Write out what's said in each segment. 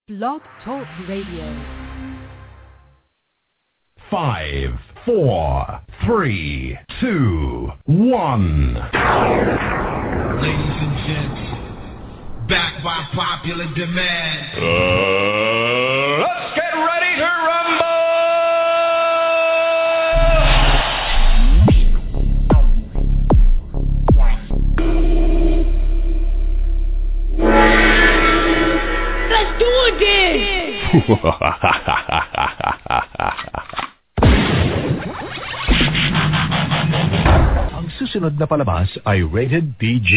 Blog Talk Radio. 5, 4, 3, 2, 1. Ladies and gents, back by popular demand. Let's get ready to rumble! Let's do it then! Ang susunod na palabas ay rated PG.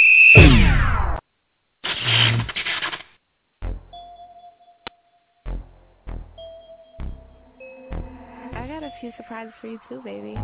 I got a few surprises for you too, baby.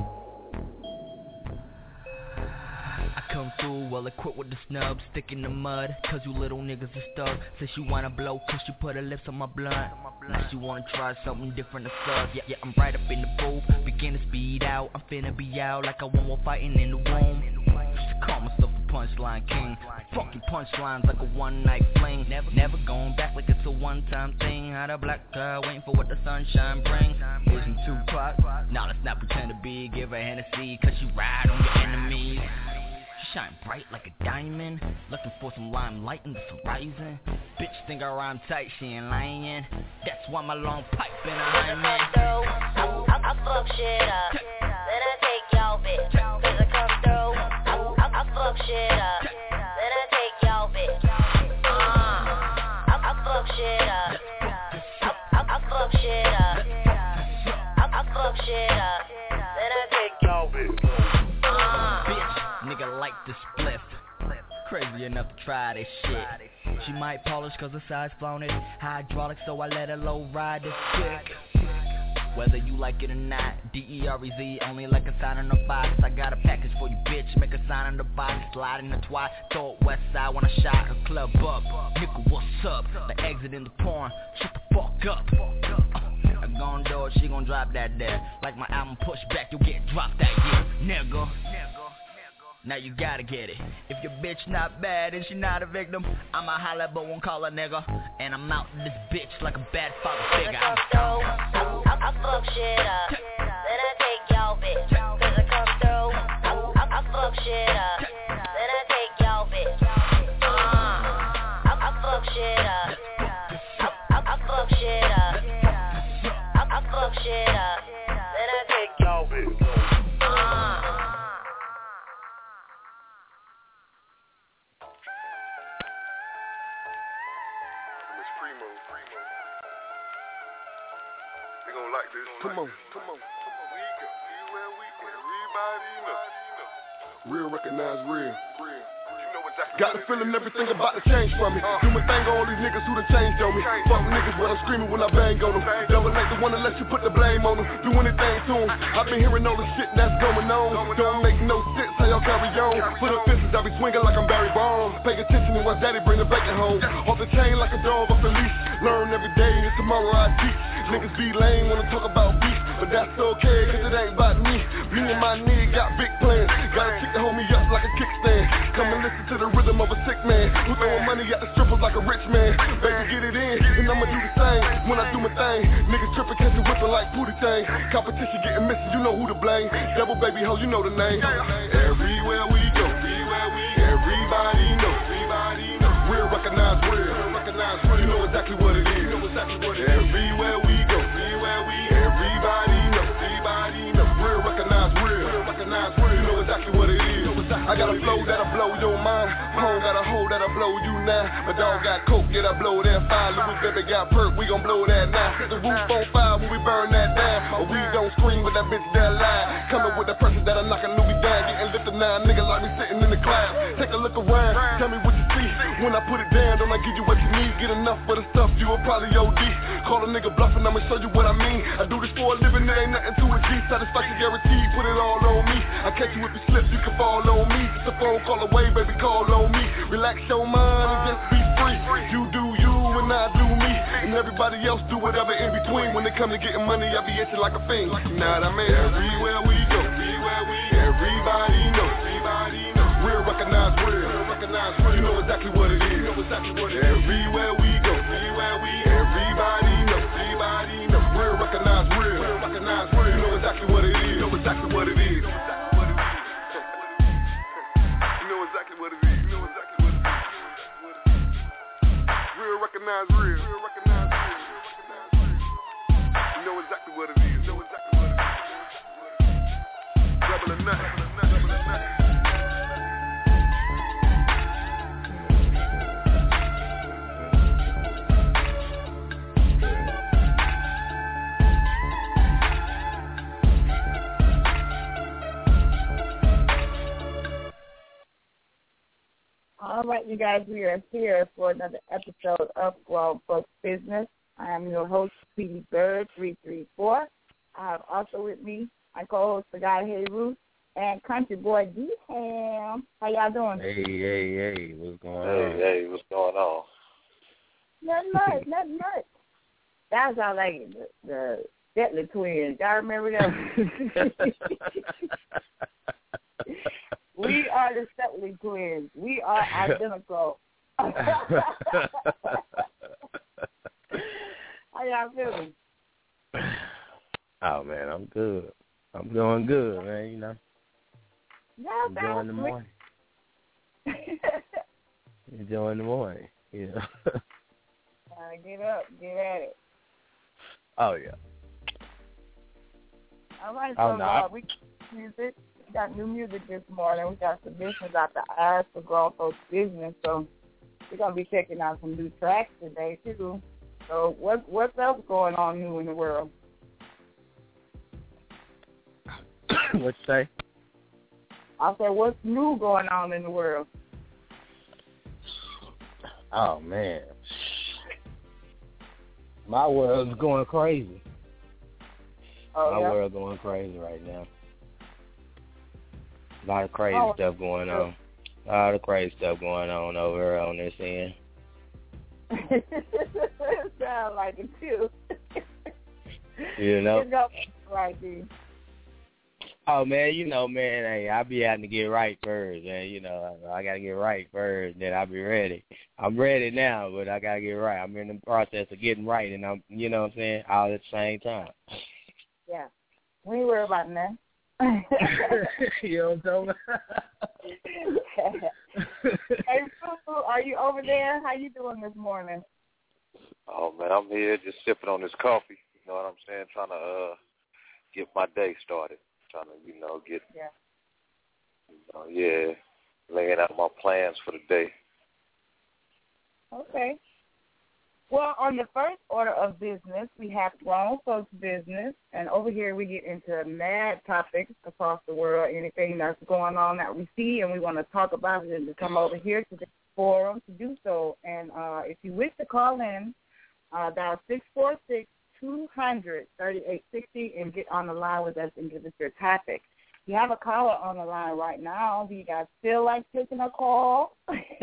I come through well equipped with the snub, stick in the mud, cause you little niggas are stuck. Says you wanna blow, cause you put her lips on my blunt. Now she wanna try something different to suck. Yeah, I'm right up in the booth, begin to speed out. I'm finna be out like I want more fighting in the womb. Used to call myself a punchline king. Fucking punchlines like a one-night fling. Never going back like it's a one-time thing. Had a black girl waiting for what the sunshine brings. Isn't 2 o'clock? Now let's not pretend to be. Give her Hennessy, cause she ride on your enemies. Shine bright like a diamond, looking for some limelight in this horizon. Bitch think I rhyme tight, she ain't lying. That's why my long pipe in a hymen. I fuck shit up, then I take y'all bitch. Cause I come through, I fuck shit up, then I take y'all bitch. I fuck shit up, I fuck shit up, I fuck shit up, then I take y'all bitch. Nigga like the spliff, crazy enough to try this shit. She might polish cause her size flown it. Hydraulic so I let her low ride this chick. Whether you like it or not, D-E-R-E-Z, only like a sign on the box. I got a package for you bitch, make a sign on the box. Slide in the twat, throw it west side when I shot a club up. Nigga what's up, the exit in the porn, shut the fuck up. I gon' do it, she gon' drop that there. Like my album push back, you'll get dropped that year, nigga. Now you gotta get it. If your bitch not bad and she not a victim, I'ma holla but won't call her nigga. And I'm out in this bitch like a bad father figure. I fuck shit up, then I take y'all bitch. Cause I come through, I fuck shit up, then I take y'all bitch. I fuck shit up, I fuck shit up, I fuck shit up, then I take y'all bitch. Come on. Everybody know. Real recognize real. Got the feeling everything about to change for me. Do my thing on all these niggas who done changed on me. Fuck niggas when I'm screaming when I bang on them. Double ain't the one to let you put the blame on them. Do anything to them. I've been hearing all the shit that's going on. Don't make no sense how y'all carry on. For the fences I be swinging like I'm Barry Bonds. Pay attention to watch daddy bring the bacon home. Off the chain like a dog off the leash. Learn every day and tomorrow I teach. Niggas be lame wanna talk about beef, but that's okay cause it ain't about me. Me and my nigga got big plans. Gotta kick the homie up like a kickstand. Come and listen to the rhythm of a sick man who throwing money at the strippers like a rich man. Baby get it in and I'ma do the same when I do my thing. Niggas tripping catching whipping like Pootie Tang. Competition getting missing, you know who to blame. Devil baby ho, you know the name. Everywhere we go, everybody know. Real recognize real. You know exactly what it is. Everywhere we go, everybody know. Real recognize real. You know exactly what it is. I got a flow that'll blow your mind. Home got a hole that'll blow you now. My dog got coke, yeah, I blow that fire. Louis baby got perk, we gon' blow that now. Set the roof on fire when we burn that down. But we don't scream with that bitch that lie. Coming with the person that'll knock a Louis down. Getting lifted now, niggas like me sitting in the cloud. Take a look around, tell me what you see. When I put it down, don't I give you what you need? Get enough for the stuff, you will probably OD. Call a nigga bluffing, I'ma show you what I mean. I do this for a living, there ain't nothing to a G. Satisfaction guaranteed, put it all on me. I catch you if you slip, you can fall on me. Just a phone call away, baby, call on me. Relax your mind and just be free. You do you and I do me. And everybody else do whatever in between. When it come to getting money, I be itching like a fiend. Now that I mean, everywhere we go, everybody know. Real recognize real. You know exactly what it is. Everywhere we go, everywhere we recognize real. You know exactly what it is. Rebel or not. All right, you guys, we are here for another episode of Grown Folks Business. I am your host, Speedy Bird 334. I have also with me my co-host, the guy Hey Ruth, and country boy D-Ham. How y'all doing? Hey, what's going on? Hey, what's going on? Nothing much. That was all like the Detley twins. Y'all remember them? We are the Setley twins. We are identical. How y'all feeling? Oh, man, I'm good. I'm doing good, man, you know. Yeah, enjoying the morning. Enjoying the morning, you know. Get up, get at it. Oh, yeah. All right, so we music. We got new music this morning. We got submissions out the ass for Grown Folks Business, so we're going to be checking out some new tracks today, too. So what's else going on new in the world? What you say? I said, what's new going on in the world? Oh, man. My world's going crazy. My world's going crazy right now. A lot of crazy stuff going on. A lot of crazy stuff going on over on this end. It sounds like it, too. You know? It's going right, dude. Oh, man, you know, man, hey, I be having to get right first, man. You know, I got to get right first, then I'll be ready. I'm ready now, but I got to get right. I'm in the process of getting right, and I'm, you know what I'm saying, all at the same time. Yeah. We ain't worried about that. You know what I'm talking about? Hey, Fufu, are you over there? How you doing this morning? Oh, man, I'm here just sipping on this coffee. You know what I'm saying? Trying to get my day started. Trying to, you know, get, laying out my plans for the day. Okay. Well, on the first order of business, we have Grown Folks Business, and over here we get into mad topics across the world, anything that's going on that we see, and we want to talk about it and to come over here to the forum to do so. And if you wish to call in, dial 646-200-3860 and get on the line with us and give us your topic. You have a caller on the line right now. Do you guys feel like taking a call?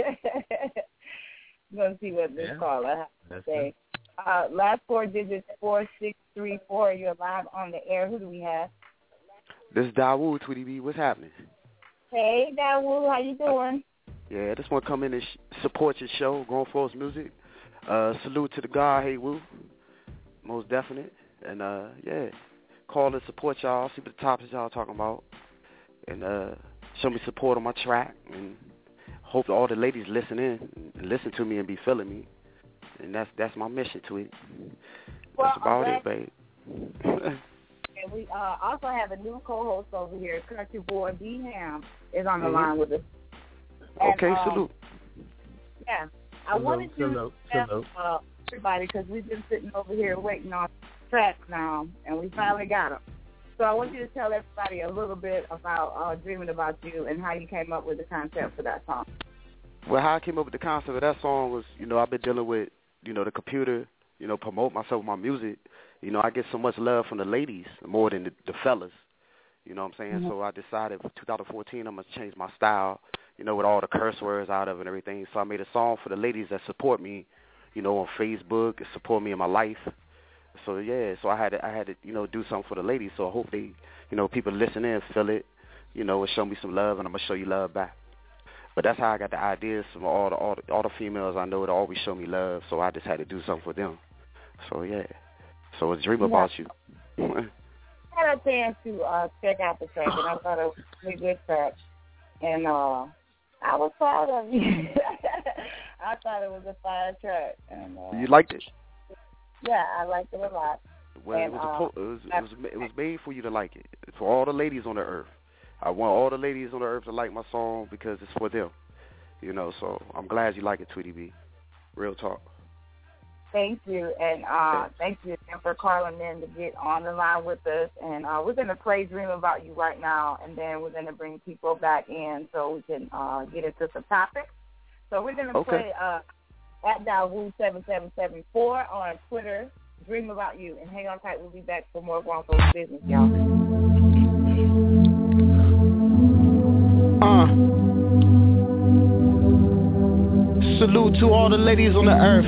I'm going to see what this caller has to say. Last four digits, 4634. You're live on the air. Who do we have? This is Dawood, Tweety B. What's happening? Hey, Dawood. How you doing? Yeah, I just want to come in and support your show, Grown Folks Music. Salute to the guy, Hey Woo. Most definite. And, call and support y'all. See what the topics y'all talking about. And show me support on my track. And hope all the ladies listen in and listen to me and be feeling me. And that's my mission to it. That's about it, babe. And we also have a new co-host over here, country boy D-Ham, is on the line with us. And, okay, salute. Yeah. I wanted to tell everybody, because we've been sitting over here waiting on tracks now, and we finally got them. So I want you to tell everybody a little bit about Dreaming About You and how you came up with the concept for that song. Well, how I came up with the concept of that song was, you know, I've been dealing with, you know, the computer, you know, promote myself with my music. You know, I get so much love from the ladies more than the fellas. You know what I'm saying? Mm-hmm. So I decided for 2014 I'm going to change my style, you know, with all the curse words out of it and everything. So I made a song for the ladies that support me, you know, on Facebook, and support me in my life. So, yeah, so I had to, you know, do something for the ladies. So I hope they, you know, people listen in, feel it, you know, and show me some love, and I'm going to show you love back. But that's how I got the ideas from all the females I know that always show me love, so I just had to do something for them. So, yeah. So it's Dream About You. I had a chance to check out the track, and I thought it was a really good track. And I was proud of you. I thought it was a fire track. And, you liked it? Yeah, I liked it a lot. Well, and, it was made for you to like it. It's for all the ladies on the earth. I want all the ladies on the earth to like my song because it's for them. You know, so I'm glad you like it, Tweety B. Real talk. Thank you, and thank you again for calling in to get on the line with us. And we're going to play Dream About You right now, and then we're going to bring people back in so we can get into some topics. So we're going to play at Dawu7774 on Twitter, Dream About You. And hang on tight, we'll be back for more Grown Folks Business, y'all. Salute to all the ladies on the earth.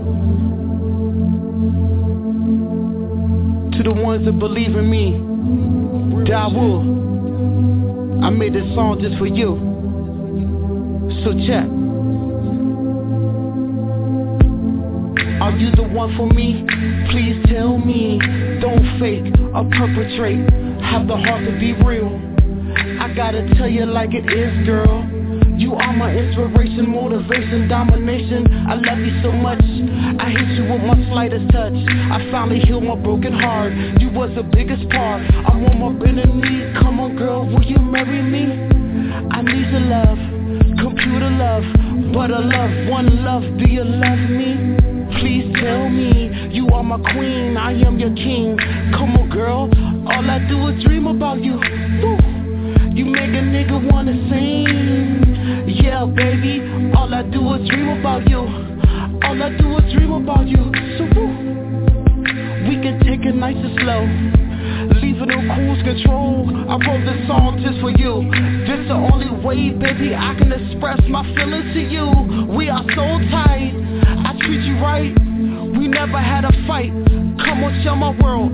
To the ones that believe in me. Dawu, I made this song just for you. So check. Are you the one for me? Please tell me. Don't fake or perpetrate. Have the heart to be real. I gotta tell you like it is, girl. You are my inspiration, motivation, domination. I love you so much. I hit you with my slightest touch. I finally healed my broken heart. You was the biggest part. I'm on my bending knee. Come on, girl, will you marry me? I need your love, computer love, butter love, one love. Do you love me? Please tell me. You are my queen. I am your king. Come on, girl. All I do is dream about you. Woo. You make a nigga wanna sing. Yeah, baby, all I do is dream about you. All I do is dream about you. So woo, we can take it nice and slow, leaving no cruise control. I wrote this song just for you. This the only way, baby, I can express my feelings to you. We are so tight, I treat you right. We never had a fight. Come on, share my world.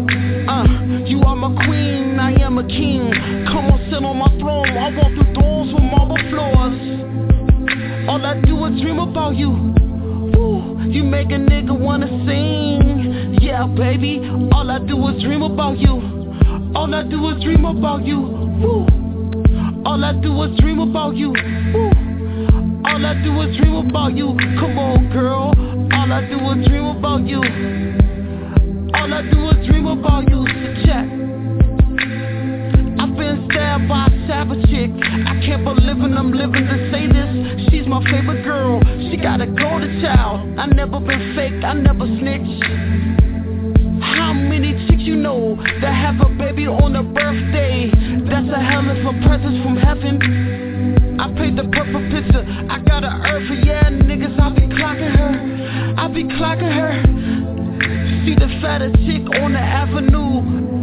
You are my queen, I am a king. Come on, sit on my throne. I walk through doors with marble floors. All I do is dream about you. Ooh, you make a nigga wanna sing. Yeah, baby, all I do is dream about you. All I do is dream about you. Ooh, all I do is dream about you. Ooh, all I do is dream about you. Come on, girl. All I do is dream about you. All I do is dream about you. So check. I've been stabbed by a savage chick. I can't believe I'm living to say this. She's my favorite girl. She got a golden child. I never been fake. I never snitch. How many chicks you know that have a baby on their birthday? That's a hell of a present from heaven. I paint the perfect picture. I got an earth, yeah, niggas. I be clocking her. I be clocking her. See the fattest chick on the avenue.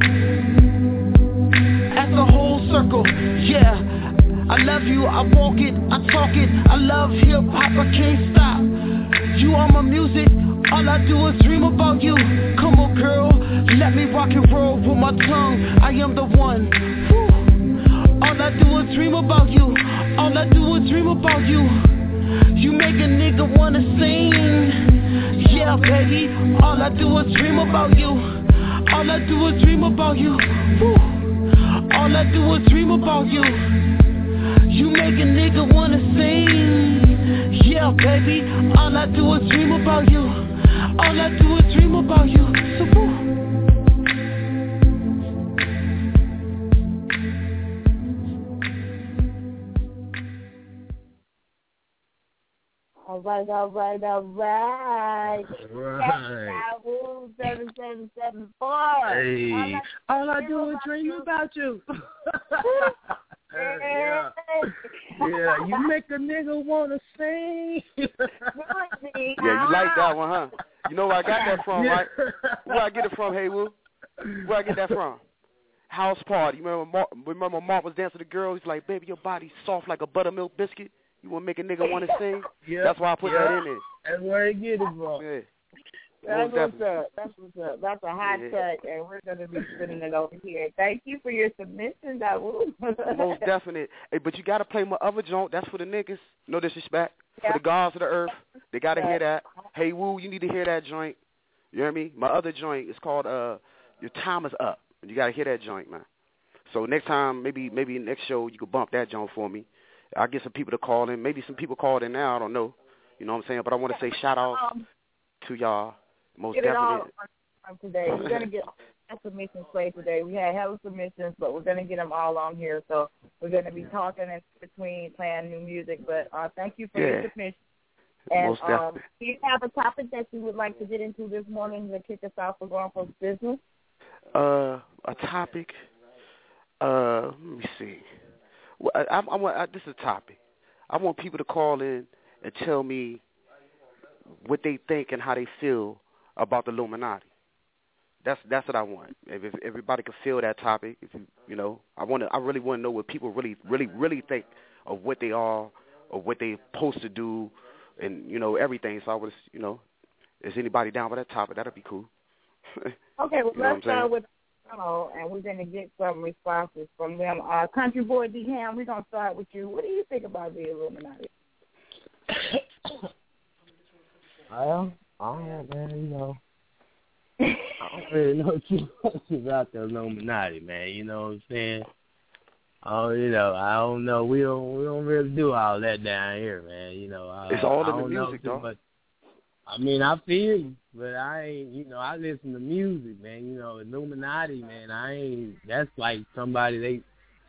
At the whole circle, yeah. I love you, I walk it, I talk it. I love hip hop, I can't stop. You are my music, all I do is dream about you. Come on, girl, let me rock and roll with my tongue. I am the one. Woo. All I do is dream about you. All I do is dream about you. You make a nigga wanna sing. Yeah, baby, all I do is dream about you. All I do is dream about you. Woo. All I do is dream about you. You make a nigga wanna sing. Yeah, baby, all I do is dream about you. All I do is dream about you. So woo. All right. Right. 7774. Hey, all I do is dream about you. Yeah, you make a nigga wanna sing. Yeah, you like that one, huh? You know where I got that from, right? Where I get it from, hey, Woo? Where I get that from? House Party. You remember Mark was dancing to the girl? He's like, baby, your body's soft like a buttermilk biscuit. You want to make a nigga want to sing? Yeah, that's why I put that in there. That's where he get it from. Yeah. That's what's up. That's a hot touch, and we're going to be spinning it over here. Thank you for your submission, Dawu. Most definite. Hey, but you got to play my other joint. That's for the niggas. No disrespect. For the gods of the earth. They got to hear that. Hey, Woo, you need to hear that joint. You hear me? My other joint is called Your Time Is Up. You got to hear that joint, man. So next time, maybe next show, you could bump that joint for me. I'll get some people to call in. Maybe some people called in now. I don't know. You know what I'm saying? But I want to say shout out to y'all. Most get definitely. It all on today. We're going to get submissions played today. We had hella submissions, but we're going to get them all on here. So we're going to be talking in between, playing new music. But thank you for your submission. And Most definitely. do you have a topic that you would like to get into this morning to kick us off for Grown Folks Business? A topic. Let me see. Well, this is a topic. I want people to call in and tell me what they think and how they feel about the Illuminati. That's what I want. If everybody could feel that topic, I really want to know what people really think of what they are or what they're supposed to do, and everything. So I was, is anybody down for that topic? That'd be cool. Okay, well let's start with and we're going to get some responses from them. Country Boy D-Ham, we're going to start with you. What do you think about the Illuminati? Man, I don't really know too much about the Illuminati, man. You know what I'm saying? I don't know. We don't really do all that down here, man. It's all in the music, though. I mean, I feel you, but I ain't. I listen to music, man. Illuminati, man. That's like somebody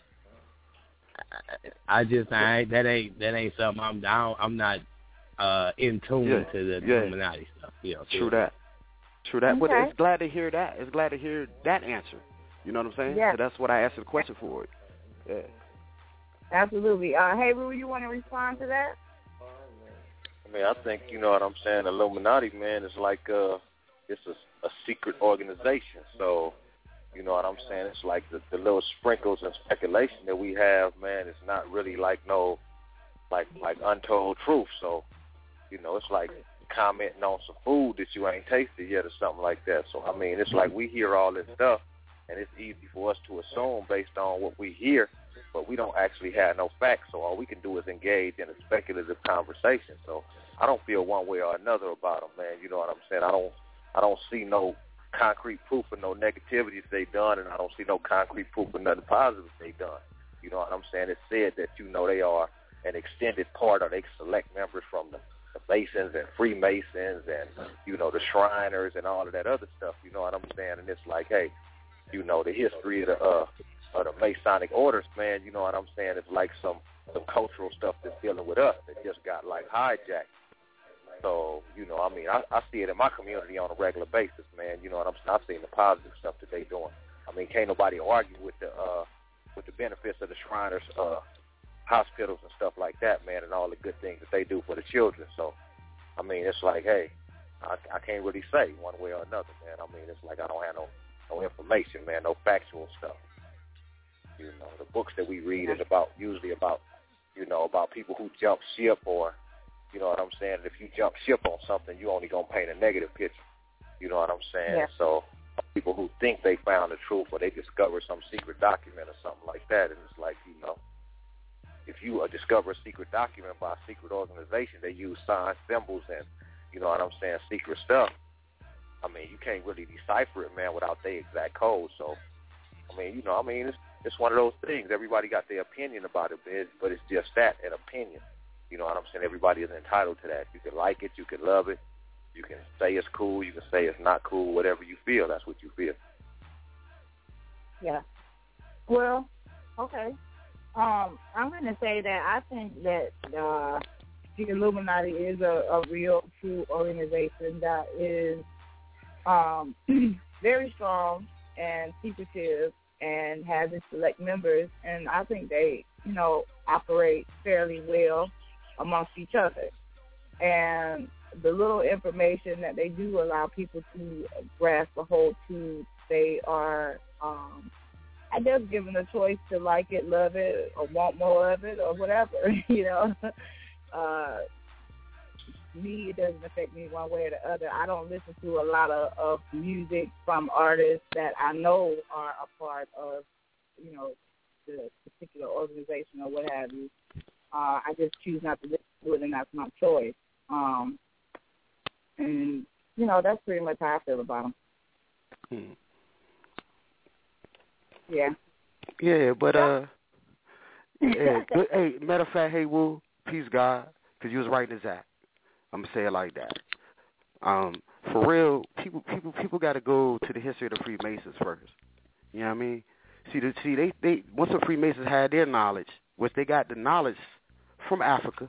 that ain't something I'm down. I'm not in tune to the Illuminati stuff. True that. Okay. But it's glad to hear that. It's glad to hear that answer. You know what I'm saying? Yeah. So that's what I asked the question for. Yeah. Absolutely. Hey, Rue, you want to respond to that? I mean, I think, you know what I'm saying, Illuminati, man, is like it's a secret organization. So, you know what I'm saying, it's like the little sprinkles and speculation that we have, man, it's not really like no, like untold truth. So, it's like commenting on some food that you ain't tasted yet or something like that. So, I mean, it's like we hear all this stuff, and it's easy for us to assume based on what we hear, but we don't actually have no facts. So all we can do is engage in a speculative conversation. So I don't feel one way or another about them, man. You know what I'm saying? I don't see no concrete proof of no negativities they done, and I don't see no concrete proof of nothing positive they done. You know what I'm saying? It's said that, they are an extended part, or they select members from the Masons and Freemasons and, the Shriners and all of that other stuff. You know what I'm saying? And it's like, hey, the history of the Masonic orders, man, you know what I'm saying? It's like some cultural stuff that's dealing with us that just got, hijacked. So, I see it in my community on a regular basis, man. You know what I'm saying? I've seen the positive stuff that they doing. I mean, can't nobody argue with the benefits of the Shriners, hospitals and stuff like that, man, and all the good things that they do for the children. So, I mean, it's like, hey, I can't really say one way or another, man. I mean, it's like I don't have no information, man, no factual stuff. The books that we read is usually about people who jump ship, or, you know what I'm saying, if you jump ship on something, you only going to paint a negative picture. You know what I'm saying? Yeah. So people who think they found the truth, or they discover some secret document or something like that, and it's like, if you discover a secret document by a secret organization, they use signs, symbols, and, you know what I'm saying, secret stuff. I mean, you can't really decipher it, man, without their exact code. So, I mean, it's one of those things. Everybody got their opinion about it, but it's just that, an opinion. You know what I'm saying? Everybody is entitled to that. You can like it, you can love it, you can say it's cool, you can say it's not cool, whatever you feel, that's what you feel. Yeah. Well, okay. I'm going to say that I think that the Illuminati is a real, true organization that is very strong and secretive and has its select members, and I think they, operate fairly well amongst each other. And the little information that they do allow people to grasp a hold to, they are, I guess, given a choice to like it, love it, or want more of it, or whatever, Me, it doesn't affect me one way or the other. I don't listen to a lot of music from artists that I know are a part of, the particular organization or what have you. I just choose not to listen to it, and that's my choice. And, that's pretty much how I feel about them. Yeah. Yeah, but, yeah, good, hey, matter of fact, hey, Woo, peace, God, because you was writing this act. I'm gonna say it like that. For real, people got to go to the history of the Freemasons first. You know what I mean? They once the Freemasons had their knowledge, which they got the knowledge from Africa.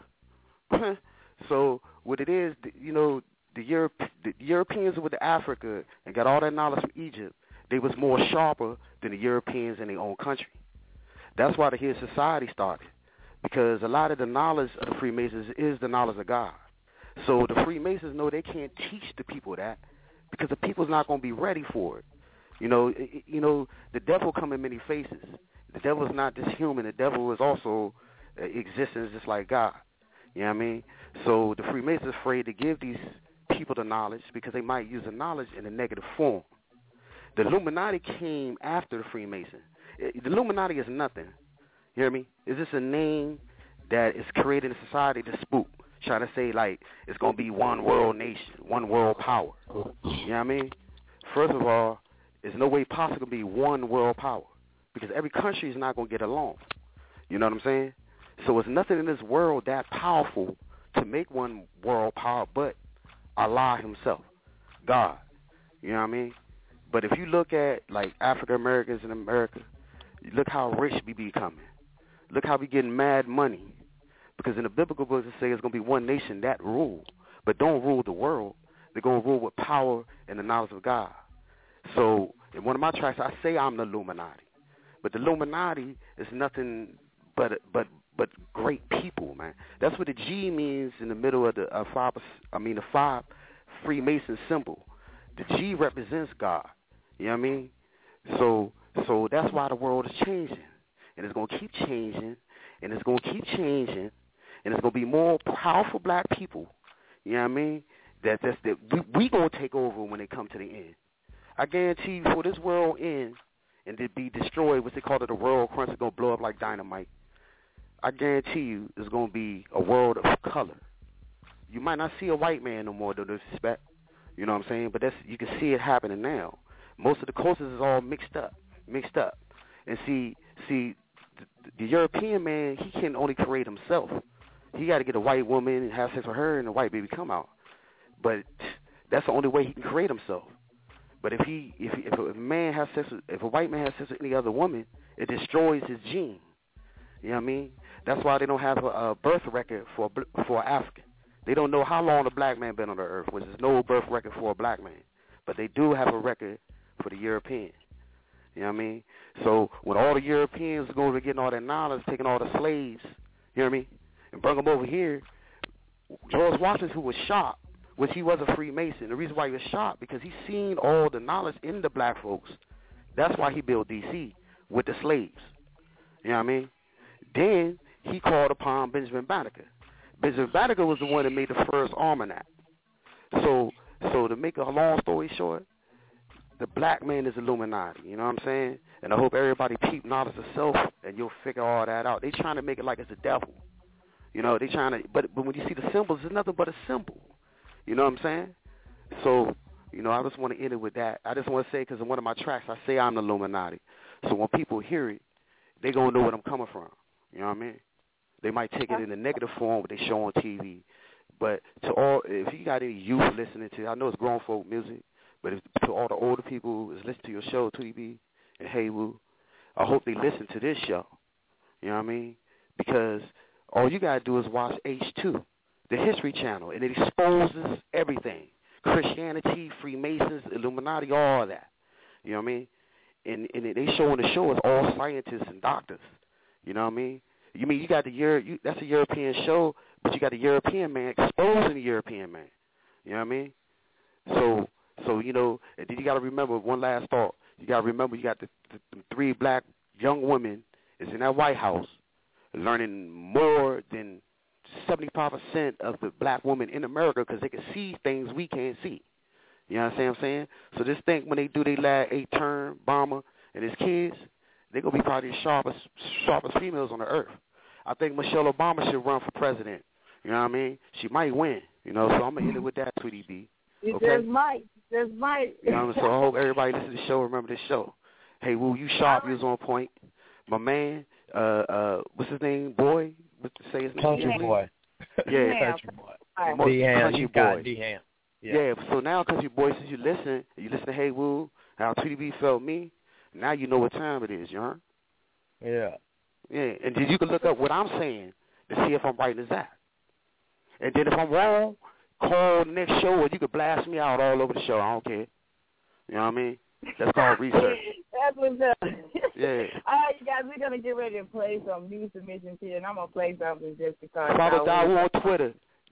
So what it is, you know, the Europeans went to Africa and got all that knowledge from Egypt. They was more sharper than the Europeans in their own country. That's why the His Society started, because a lot of the knowledge of the Freemasons is the knowledge of God. So the Freemasons know they can't teach the people that, because the people's not going to be ready for it. You know, the devil come in many faces. The devil is not just human. The devil is also existence just like God. You know what I mean? So the Freemasons are afraid to give these people the knowledge because they might use the knowledge in a negative form. The Illuminati came after the Freemason. The Illuminati is nothing. You hear me? It's just a name that is created in society to spook, trying to say, like, it's going to be one world nation, one world power. You know what I mean? First of all, there's no way possible to be one world power, because every country is not going to get along. You know what I'm saying? So there's nothing in this world that powerful to make one world power but Allah himself, God. You know what I mean? But if you look at, like, African Americans in America, look how rich we becoming. Look how we getting mad money. Because in the biblical books it says it's going to be one nation that rule, but don't rule the world. They're going to rule with power and the knowledge of God. So in one of my tracks, I say I'm the Illuminati. But the Illuminati is nothing but great people, man. That's what the G means in the middle of the five Freemason symbol. The G represents God. You know what I mean? So that's why the world is changing. And it's going to keep changing. And it's going to keep changing. And it's going to be more powerful black people. You know what I mean? That we going to take over when they come to the end. I guarantee you, for this world end and to be destroyed, what they call it, the world crunch, is going to blow up like dynamite. I guarantee you it's going to be a world of color. You might not see a white man no more, no disrespect. You know what I'm saying? But you can see it happening now. Most of the cultures is all mixed up. And see, the European man, he can only create himself. He got to get a white woman and have sex with her, and the white baby come out. But that's the only way he can create himself. But if a man has sex if a white man has sex with any other woman, it destroys his gene. You know what I mean? That's why they don't have a birth record for African. They don't know how long a black man been on the earth, which is no birth record for a black man. But they do have a record for the European. You know what I mean? So when all the Europeans are going to getting all that knowledge, taking all the slaves, you know what I mean, and bring them over here, George Washington, who was shot, which he was a Freemason. The reason why he was shot, because he seen all the knowledge in the black folks. That's why he built D.C. with the slaves. You know what I mean? Then he called upon Benjamin Banneker. Benjamin Banneker was the one that made the first almanac. So to make a long story short, the black man is Illuminati. You know what I'm saying? And I hope everybody peep knowledge of self, and you'll figure all that out. They trying to make it like it's the devil. You know, they trying to, but when you see the symbols, it's nothing but a symbol. You know what I'm saying? So, you know, I just want to end it with that. I just want to say, because in one of my tracks, I say I'm the Illuminati. So when people hear it, they going to know where I'm coming from. You know what I mean? They might take it in a negative form, what they show on TV. But if you got any youth listening to, I know it's grown folk music, but to all the older people who is listening to your show, 2DB and Hey Woo, I hope they listen to this show. You know what I mean? Because all you got to do is watch H2, the History Channel, and it exposes everything. Christianity, Freemasons, Illuminati, all of that. You know what I mean? And they show on the show is all scientists and doctors. You know what I mean? You mean you got that's a European show, but you got a European man exposing the European man. You know what I mean? So you know, and then you got to remember one last thought. You got to remember you got the three black young women is in that White House learning more than 75% of the black women in America, because they can see things we can't see. You know what I'm saying? So just think when they do their last 8 term, Obama and his kids, they're going to be probably the sharpest females on the earth. I think Michelle Obama should run for president. You know what I mean? She might win. You know, so I'm going to end it with that, 2DB. Okay? There's might. You know what I mean? So I hope everybody listen to the show, remember this show. Hey, Woo, you sharp, you was on point. My man, what's his name, boy? What's say his name? Country Boy. Yeah. Country Boy. Country boys. D-Ham. Yeah, so now country boys, since you listen to Hey Woo, how Tweety B felt me, now you know what time it is, you heard? Yeah. Yeah, and then you can look up what I'm saying to see if I'm right as that. And then if I'm wrong, call the next show, or you can blast me out all over the show. I don't care. You know what I mean? That's called research. That's what's up. Yeah. All right, you guys, we're going to get ready to play some new submissions here, and I'm going to play something just because. Follow Dawu on Twitter,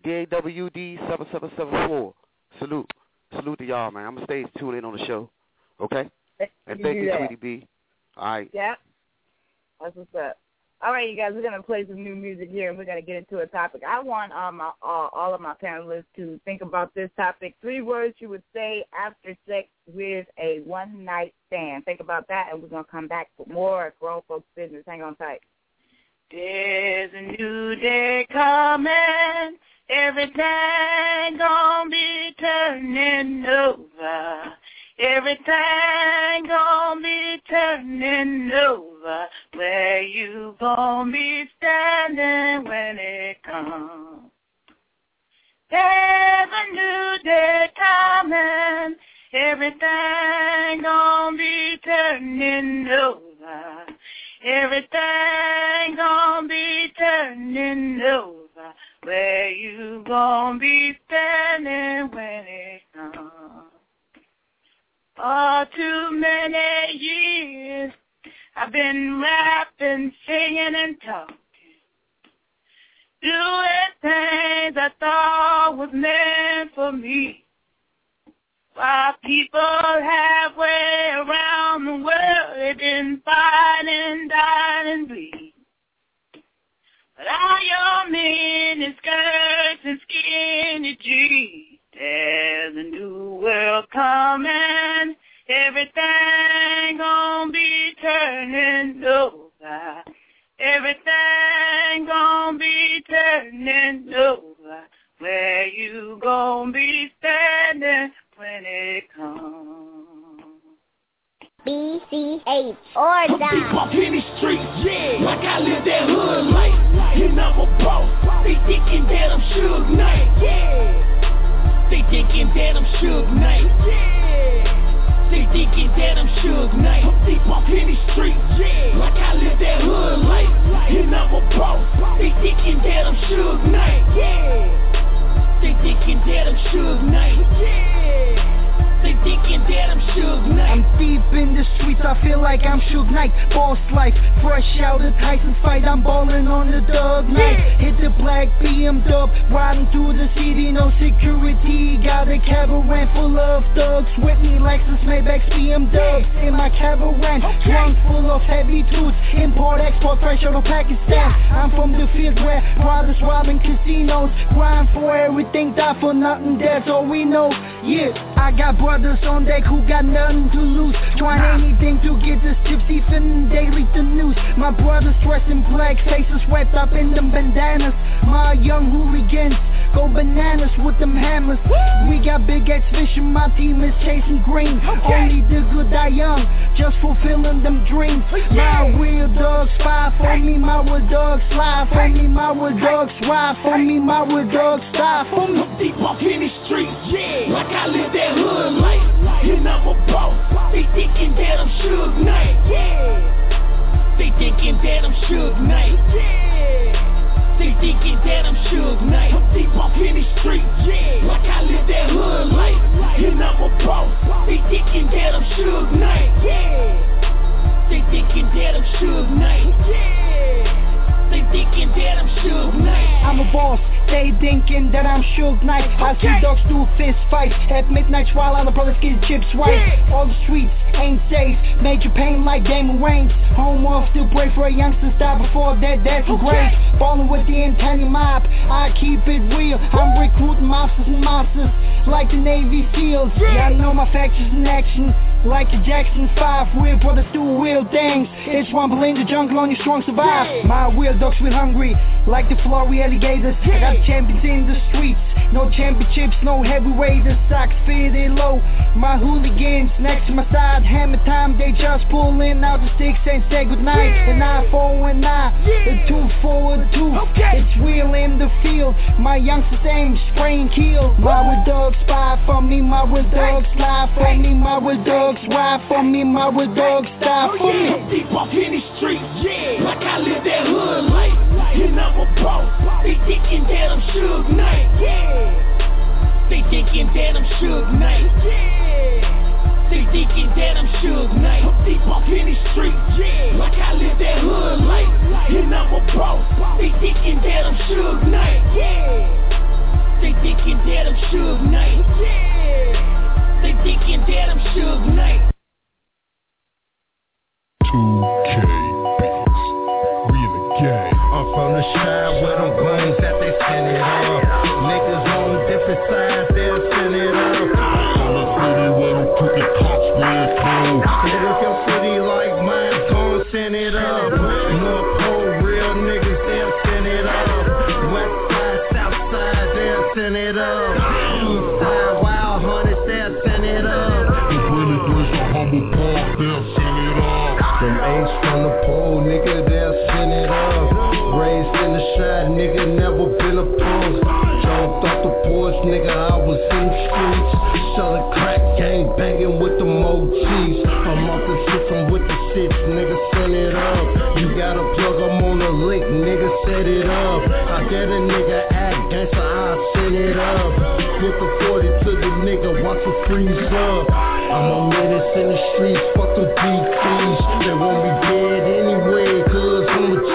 DAWD7774. Salute to y'all, man. I'm going to stay tuned in on the show, okay? And thank you, Tweety B. All right. Yeah. That's what's up. All right, you guys, we're going to play some new music here, and we're going to get into a topic. I want all of my panelists to think about this topic. 3 words you would say after sex with a one-night stand. Think about that, and we're going to come back for more Grown Folks Business. Hang on tight. There's a new day coming. Everything gonna be turning over. Everything gonna be turning over. Where you gonna be standing when it comes? There's a new day coming. Everything gonna be turning over. Everything gonna be turning over. Where you gonna be standing when it comes? For too many years I've been rapping, singing, and talking, doing things I thought was meant for me. While people halfway around the world, they've been fighting, dying, and bleeding. But all your mini skirts and skinny jeans, there's a new world coming. Everything gonna be turning over. Everything gonna be turning over. Where you gonna be standing when it comes? BCH or die. Deep up in the streets, yeah. Like I live that hood life, and I'm a boss. They thinking that I'm Suge Knight, yeah. They thinking that I'm Suge Knight, yeah. They thinking that I'm Suge Knight. I'm deep up in the streets, yeah. Like I live that hood life, and I'm a boss. They thinking that I'm Suge Knight, yeah. They thinking that I'm Suge Knight, yeah. They thinking that I'm Suge Knight. I'm deep in the streets, I feel like I'm Suge Knight. Boss life, fresh out of Tyson's fight, I'm ballin' on the Doug Knight. Hit the black BM dub, riding through the city, no security. Got a caravan full of thugs with me, Lexus, Maybachs, BM dubs. In my caravan, trunk full of heavy tools. Import, export, fresh out of Pakistan. I'm from the field where brothers robbing casinos. Grind for everything, die for nothing, that's all we know. Yeah, I got brothers on deck who got nothing to lose. Trying anything to get this gypsy feeling daily the news. My brothers dressed in black, faces swept up in them bandanas. My young hooligans go bananas with them hammers. We got big X vision, my team is chasing green. Only the good die young, just fulfilling them dreams. My real dogs fight for me, my real dogs slide for me, my real dogs ride for me, my real dogs die for me. I'm deep up in the streets, yeah. Like I live that hood life, and I'm a boss. They thinking that I'm Suge Knight, yeah. They thinking that I'm Suge Knight, yeah. They thinking that I'm Suge Knight. I'm deep up in the streets, yeah. Like I live that hood life, and I'm a boss. They thinking that I'm Suge Knight, yeah. They thinking that I'm Suge Knight, yeah. They thinking that I'm Suge Knight. I'm a boss, they thinking that I'm Suge Knight. I see dogs do fist fights at midnight while other brothers get chips white. All the streets ain't safe, major pain like Damon Wayans. Home off, still pray for a youngster die before that, that's great. Ballin' with the Italian mob, I keep it real. I'm recruiting mobsters and monsters like the Navy SEALs. Yeah, I know my factions in action. like the Jackson 5, we're brothers do real things. It's rumble in the jungle, only strong survive. My real dogs feel hungry, like the Florida alligators. I got champions in the streets, no championships, no heavyweights. Socks fitted low, my hooligans next to my side. Hammer time, they just pulling out the sticks and say goodnight. And 9-4-9, and 2-4-2. It's real in the field, my youngsters aim, spray and kill. My real dogs spy for me, my real dogs lie for me, my real dogs ride for me, my real dogs die for me. Deep off in the streets, like I live that hood life. And I'm a boss, they thinking that I'm Suge Knight. They thinking that I'm Suge Knight. They thinking that I'm Suge Knight. I'm deep off in the streets, like I live that hood life. And I'm a boss, they thinking that I'm Suge Knight. They thinking that I'm Suge Knight. They thinking that I'm Suge Knight. 2K Beats, we in the game. I'm from the side where them guns that they send it up. Niggas on different sides, they'll send it up. From the city where them crooked cops wear clothes. And if your city like mine, gon' send it up. North Pole, real niggas, they'll send it up. West side, south side, they'll send it up. East side, wild hunters, they'll send it up. The really place a humble park, they'll send it up. Them ain't from the pole, nigga, they'll send it up. Raised in the shot, nigga, never been opposed. Jumped off the porch, nigga, I was in the streets. Selling crack, gang banging with the OGs. I'm off the system with the six, nigga, send it up. You got a plug, I'm on a lick, nigga, set it up. I get a nigga act gangsta, I'll send it up. With the 40 to the nigga, watch it freeze up. I'm a menace in the streets, fuck them DTs. They want me dead anyway, cause I'm a G.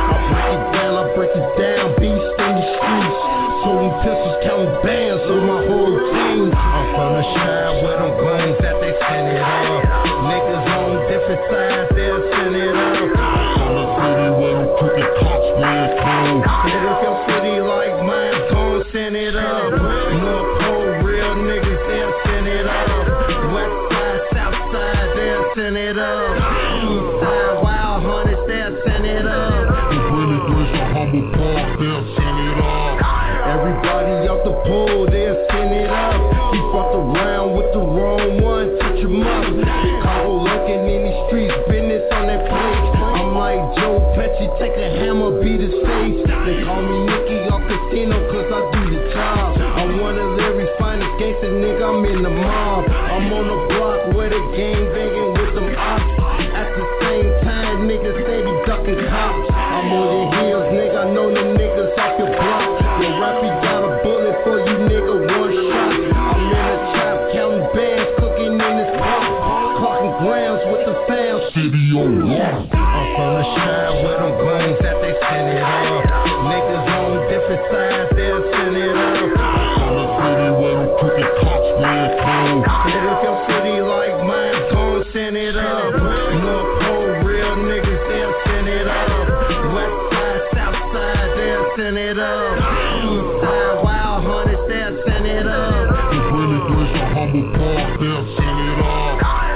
I break it down, beast in the streets. So them pistols counting bands on my whole team. I'm from the side where them guns that they send it up. Niggas on different sides, they'll send it up. From the city where them crooked cops wear clothes. And if your city like mine, gon' send it up. North Pole, real niggas, they'll send it up. West side, south side, they'll send it up. East side, wild hunters, they'll send it up. The really place a humble park, they'll send it up. Everybody out the pole, they'll send it up. He fucked around with the wrong one, touch him up. Chicago lurking in the streets, business on that plate. I'm like Joe Pesci, take a hammer, beat his face. They call me Nicky off casino, cause I do the job. I'm one of Larry's finest gangsters, nigga, I'm in the mob. I'm on the block where the gang banging with them ops. At the same time, niggas steady ducking cops. I'm on your heels, nigga, I know them niggas off your block. Your rappy got a bullet for you, nigga, one shot. I'm in the trap, counting bands, cooking in this pot. Clocking grams with the fam, city on lock. I'm from the side where them guns that they send it up. Niggas on different sides, they'll send it up. From the city where them crooked cops wear clothes. And if your city like mine, gon' send it up. North Pole, real niggas, they'll send it up. West side, south side, they'll send it up. East side, wild hunters, they'll send it up. The really place a humble park, they'll send it up.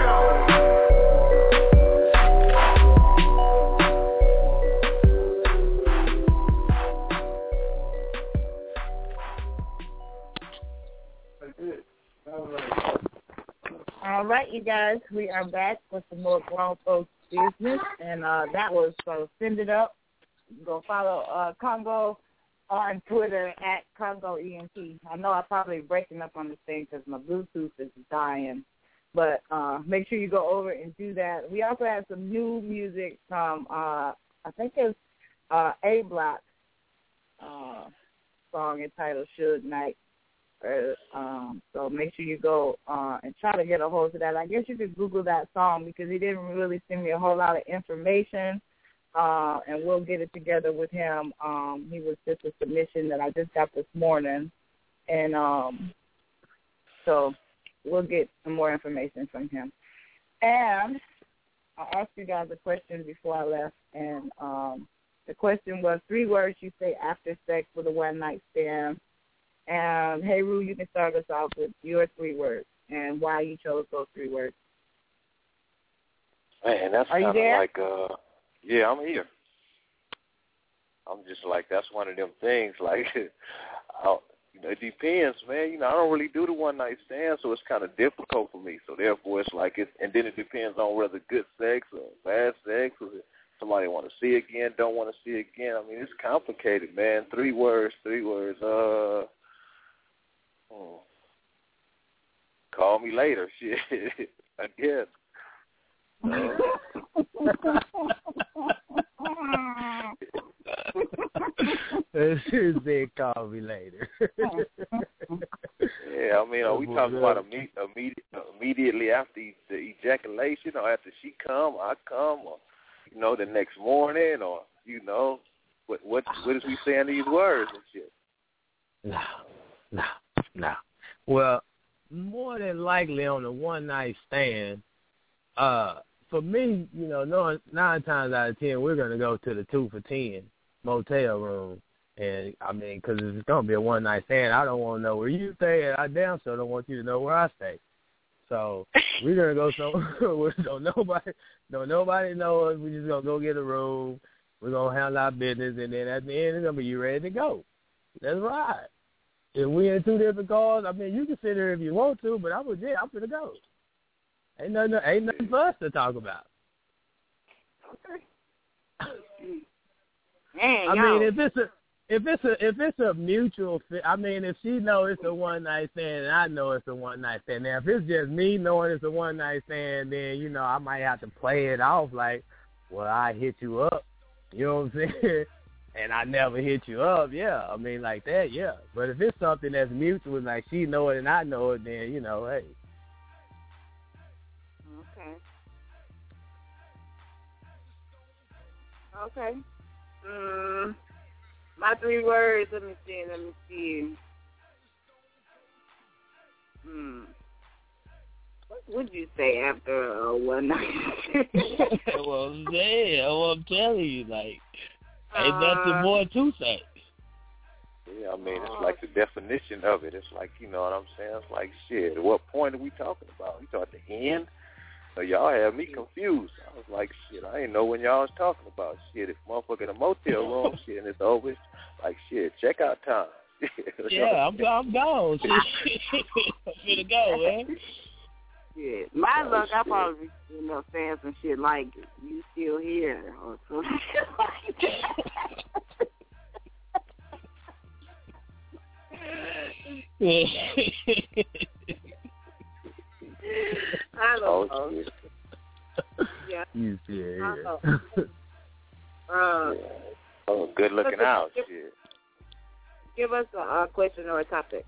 All right, you guys, we are back with some more grown folks business, and that was Send It Up. Go follow Congo on Twitter at CongoENT. I know I'm probably breaking up on this thing because my Bluetooth is dying, but make sure you go over and do that. We also have some new music from, I think it's A Block song entitled Suge Knight. So make sure you go and try to get a hold of that. I guess you could Google that song because he didn't really send me a whole lot of information, and we'll get it together with him. He was just a submission that I just got this morning, and so we'll get some more information from him. And I asked you guys a question before I left, and the question was 3 words you say after sex with a one-night stand. And, hey, Rue, you can start us off with your 3 words and why you chose those 3 words. Man, that's Are you kind of there? like, yeah, I'm here. I'm just like, that's one of them things, like, it depends, man. I don't really do the one-night stand, so it's kind of difficult for me. So, therefore, it's like, and then it depends on whether good sex or bad sex, or somebody want to see again, don't want to see again. I mean, it's complicated, man. 3 words. Call me later, shit, I guess. She said, call me later. Yeah, I mean, are we talking about immediately after the ejaculation, or after she come, I come, or, the next morning, or, what is we saying these words and shit? No. Well, more than likely on a one-night stand, for me, 9 times out of 10, we're going to go to the 2 for $10 motel room. And, I mean, because it's going to be a one-night stand, I don't want to know where you stay, and I damn sure don't want you to know where I stay. So we're going to go somewhere don't nobody know us. We're just going to go get a room. We're going to handle our business, and then at the end, it's going to be you ready to go. That's right. If we in 2 different cars, I mean, you can sit there if you want to, but I'm going to go. Ain't nothing for us to talk about. Okay. I mean, if it's a mutual fit, I mean, if she knows it's a one night stand and I know it's a one night stand. Now, if it's just me knowing it's a one night stand, then I might have to play it off like, well, I hit you up, you know what I'm saying? And I never hit you up, yeah. I mean, like that, yeah. But if it's something that's mutual, like she know it and I know it, then hey. Okay. My 3 words, let me see. What would you say after a one night? Well, I'm telling you, like, ain't nothing more to say. Yeah, I mean, it's like the definition of it. It's like, you know what I'm saying? It's like, shit, at what point are we talking about? We talking at the end? So y'all have me confused. I was like, shit, I didn't know when y'all was talking about shit. If motherfucker in a motel room, shit, and it's over, it's like, shit, checkout time. Yeah, I'm gone. I'm finna go, man. Yeah, my luck, I probably end up saying some shit like, you still here, or some shit like that. I don't know. Yeah. You see it. Oh, good looking out. Shit. Give us a question or a topic.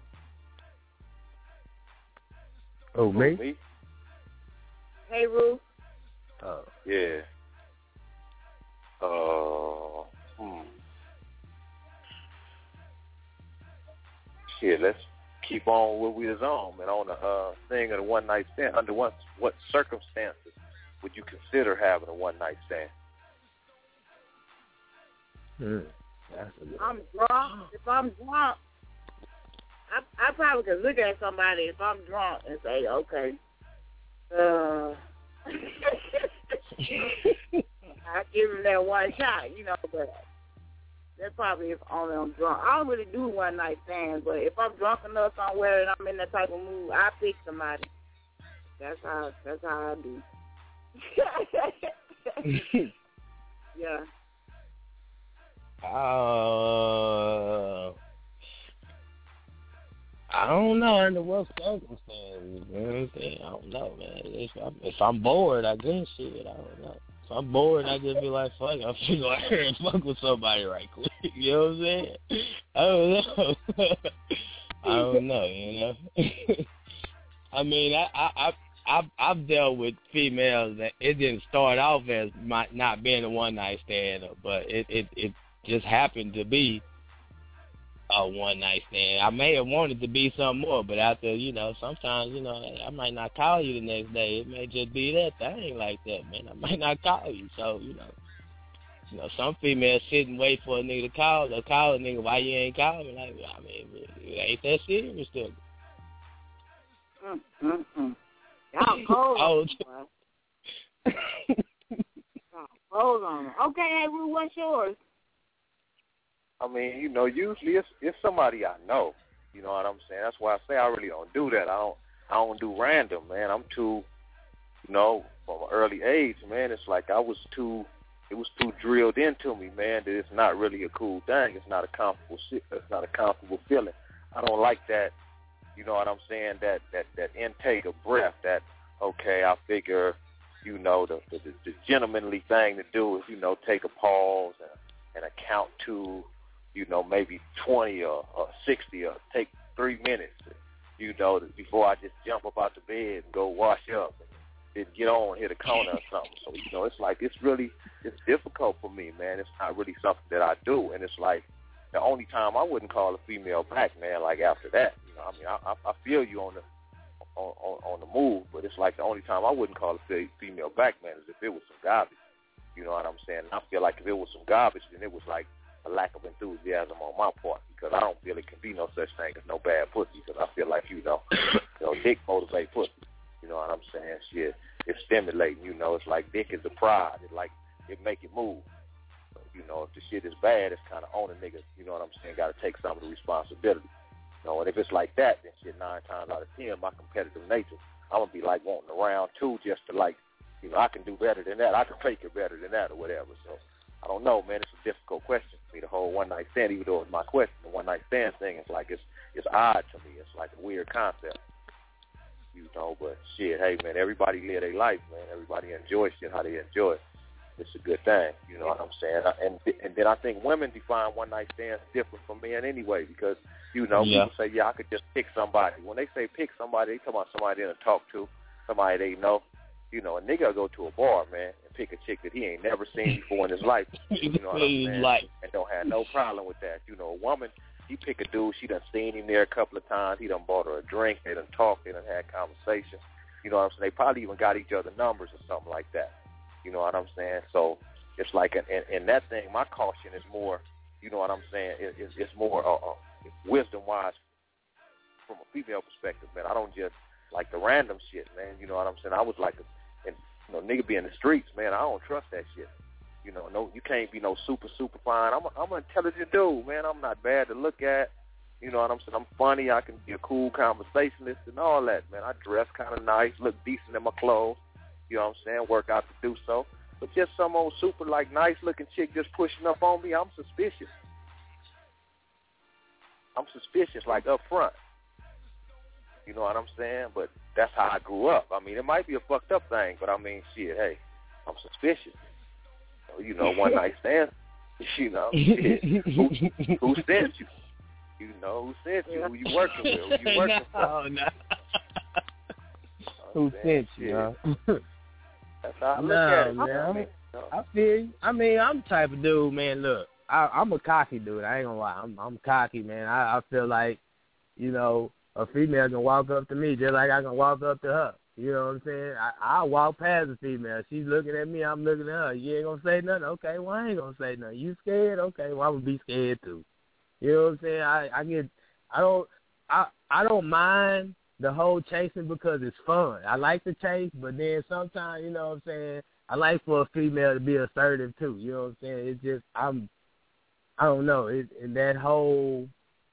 Oh, me? Hey, Ruth. Oh. Yeah. Shit, let's keep on where we was on, and on the thing of the one night stand. Under what circumstances would you consider having a one night stand? I'm drunk. If I'm drunk, I probably could look at somebody if I'm drunk and say, okay, I give him that one shot, but that's probably if only I'm drunk. I don't really do one night stands, but if I'm drunk enough somewhere and I'm in that type of mood, I pick somebody. That's how I do. Yeah. I don't know under what circumstances, man. I don't know, man. If I'm bored, I guess shit. I don't know. If I'm bored, I just be like, fuck, I'm finna go out here and fuck with somebody right quick. You know what I'm saying? I don't know. I mean, I've dealt with females that it didn't start off as not being a one night stand, but it just happened to be a one night stand. I may have wanted to be something more, but after, sometimes, I might not call you the next day. It may just be that thing like that, man. I might not call you. So, some females sit and wait for a nigga to call. They'll call a nigga, why you ain't calling me? Like, I mean, it ain't that serious to me. Y'all cold. Hold on. Okay, hey, Rue, what's yours? I mean, you know, usually it's somebody I know. You know what I'm saying? That's why I say I really don't do that. I don't do random, man. I'm too, you know, from an early age, man. It's like it was too drilled into me, man, that it's not really a cool thing. It's not a comfortable feeling. I don't like that. You know what I'm saying? That intake of breath. That okay, I figure, you know, the gentlemanly thing to do is, you know, take a pause and count to, you know, maybe 20 or 60 or take 3 minutes, you know, before I just jump up out the bed and go wash up and then get on, hit a corner or something. So, you know, it's like it's difficult for me, man. It's not really something that I do. And it's like the only time I wouldn't call a female back, man, like after that. You know, I mean, I feel you on the move, but it's like the only time I wouldn't call a female back, man, is if it was some garbage. You know what I'm saying? And I feel like if it was some garbage, then it was like a lack of enthusiasm on my part, because I don't feel it can be no such thing as no bad pussy, because I feel like, you know, dick motivate pussy. You know what I'm saying? Shit, it's stimulating. You know, it's like dick is a pride. It make it move. So, you know, if the shit is bad, it's kind of on a nigga. You know what I'm saying? Got to take some of the responsibility. You know, and if it's like that, then shit, 9 times out of 10, my competitive nature, I'm gonna be like wanting a round 2 just to like, you know, I can do better than that. I can make it better than that or whatever. So I don't know, man. It's a difficult question for me, the whole one-night stand, even though it's my question. The one-night stand thing is like it's odd to me. It's like a weird concept. You know, but shit, hey, man, everybody live their life, man. Everybody enjoy shit how they enjoy it. It's a good thing, you know what I'm saying? And then I think women define one-night stands different from men anyway, because, you know, people say, yeah, I could just pick somebody. When they say pick somebody, they talk about somebody they talk to, somebody they know. You know, a nigga will go to a bar, man, and pick a chick that he ain't never seen before in his life. You know what I'm saying? And don't have no problem with that. You know, a woman, he pick a dude, she done seen him there a couple of times. He done bought her a drink. They done talked. They done had conversation. You know what I'm saying? They probably even got each other numbers or something like that. You know what I'm saying? So it's like, in that thing, my caution is more, you know what I'm saying, it's more wisdom-wise from a female perspective, man. I don't just like the random shit, man. You know what I'm saying? I was like, you know, nigga be in the streets, man. I don't trust that shit. You know, no, you can't be no super fine. I'm an intelligent dude, man. I'm not bad to look at. You know what I'm saying? I'm funny. I can be a cool conversationalist and all that, man. I dress kind of nice, look decent in my clothes. You know what I'm saying? Work out to do so. But just some old super, like, nice-looking chick just pushing up on me, I'm suspicious. I'm suspicious, like, up front. You know what I'm saying? But that's how I grew up. I mean, it might be a fucked up thing, but I mean, shit, hey, I'm suspicious. So, you know, one night stand, you know, shit, who sent you? You know, who sent you? Who you working with? Who you working for? No. Who sent you, huh? That's how I look at it, man. I feel you. I mean, I'm the type of dude, man, look, I'm a cocky dude. I ain't gonna lie. I'm cocky, man. I feel like, you know, a female can walk up to me just like I can walk up to her. You know what I'm saying? I walk past a female. She's looking at me. I'm looking at her. You ain't going to say nothing? Okay, well, I ain't going to say nothing. You scared? Okay, well, I'm going to be scared too. You know what I'm saying? I don't mind the whole chasing because it's fun. I like to chase, but then sometimes, you know what I'm saying, I like for a female to be assertive too. You know what I'm saying? It's just, I don't know. That whole,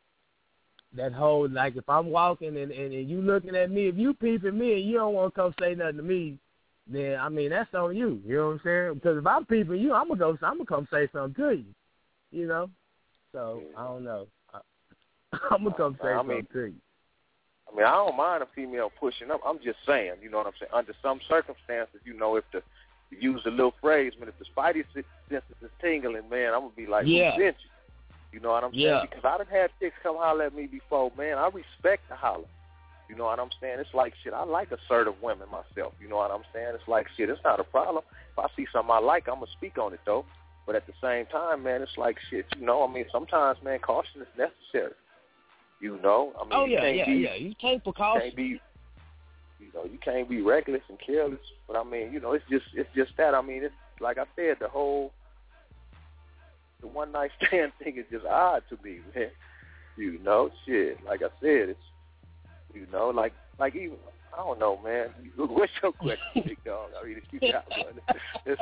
like, if I'm walking and you looking at me, if you peeping me and you don't want to come say nothing to me, then, I mean, that's on you. You know what I'm saying? Because if I'm peeping you, I'm gonna come say something to you. You know? So, I don't know. I'm going to come say something to you. I mean, I don't mind a female pushing up. I'm just saying, you know what I'm saying? Under some circumstances, you know, if to use the little phrase, man, if the spidey senses is tingling, man, I'm going to be like, who sent you? You know what I'm saying? Because I done had chicks come holler at me before, man. I respect the holler. You know what I'm saying? It's like, shit, I like assertive women myself. You know what I'm saying? It's like, shit, it's not a problem. If I see something I like, I'm going to speak on it, though. But at the same time, man, it's like, shit, you know, I mean, sometimes, man, caution is necessary. You know? I mean, You take precautions. You can't be reckless and careless. But, I mean, you know, it's just that. I mean, it's like I said, the one-night stand thing is just odd to me, man. You know, shit. Like I said, it's, you know, like even, I don't know, man. What's your question, big dog? I mean, if you got one, let's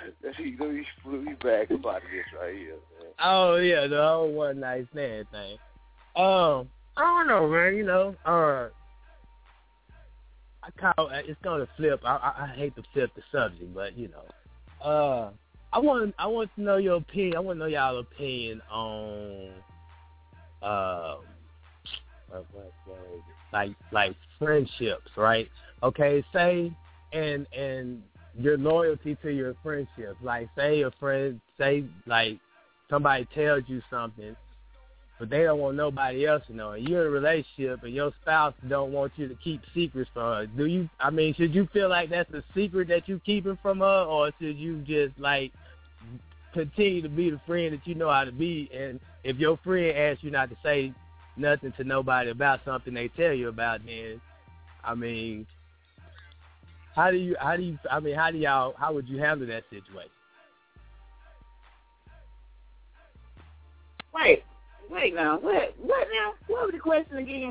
back about this right here, man. Oh yeah, the whole one night stand thing. I don't know, man. You know, it's gonna flip. I hate to flip the subject, but you know, I want to know your opinion. I want to know y'all opinion on like friendships, right? Okay, say and your loyalty to your friendships. Like, say a friend, like somebody tells you something, but they don't want nobody else to know. And you're in a relationship, and your spouse don't want you to keep secrets from her. Should you feel like that's a secret that you keeping from her, or should you just like continue to be the friend that you know how to be? And if your friend asks you not to say nothing to nobody about something they tell you about, then how would you handle that situation? Wait now. What now? What was the question again?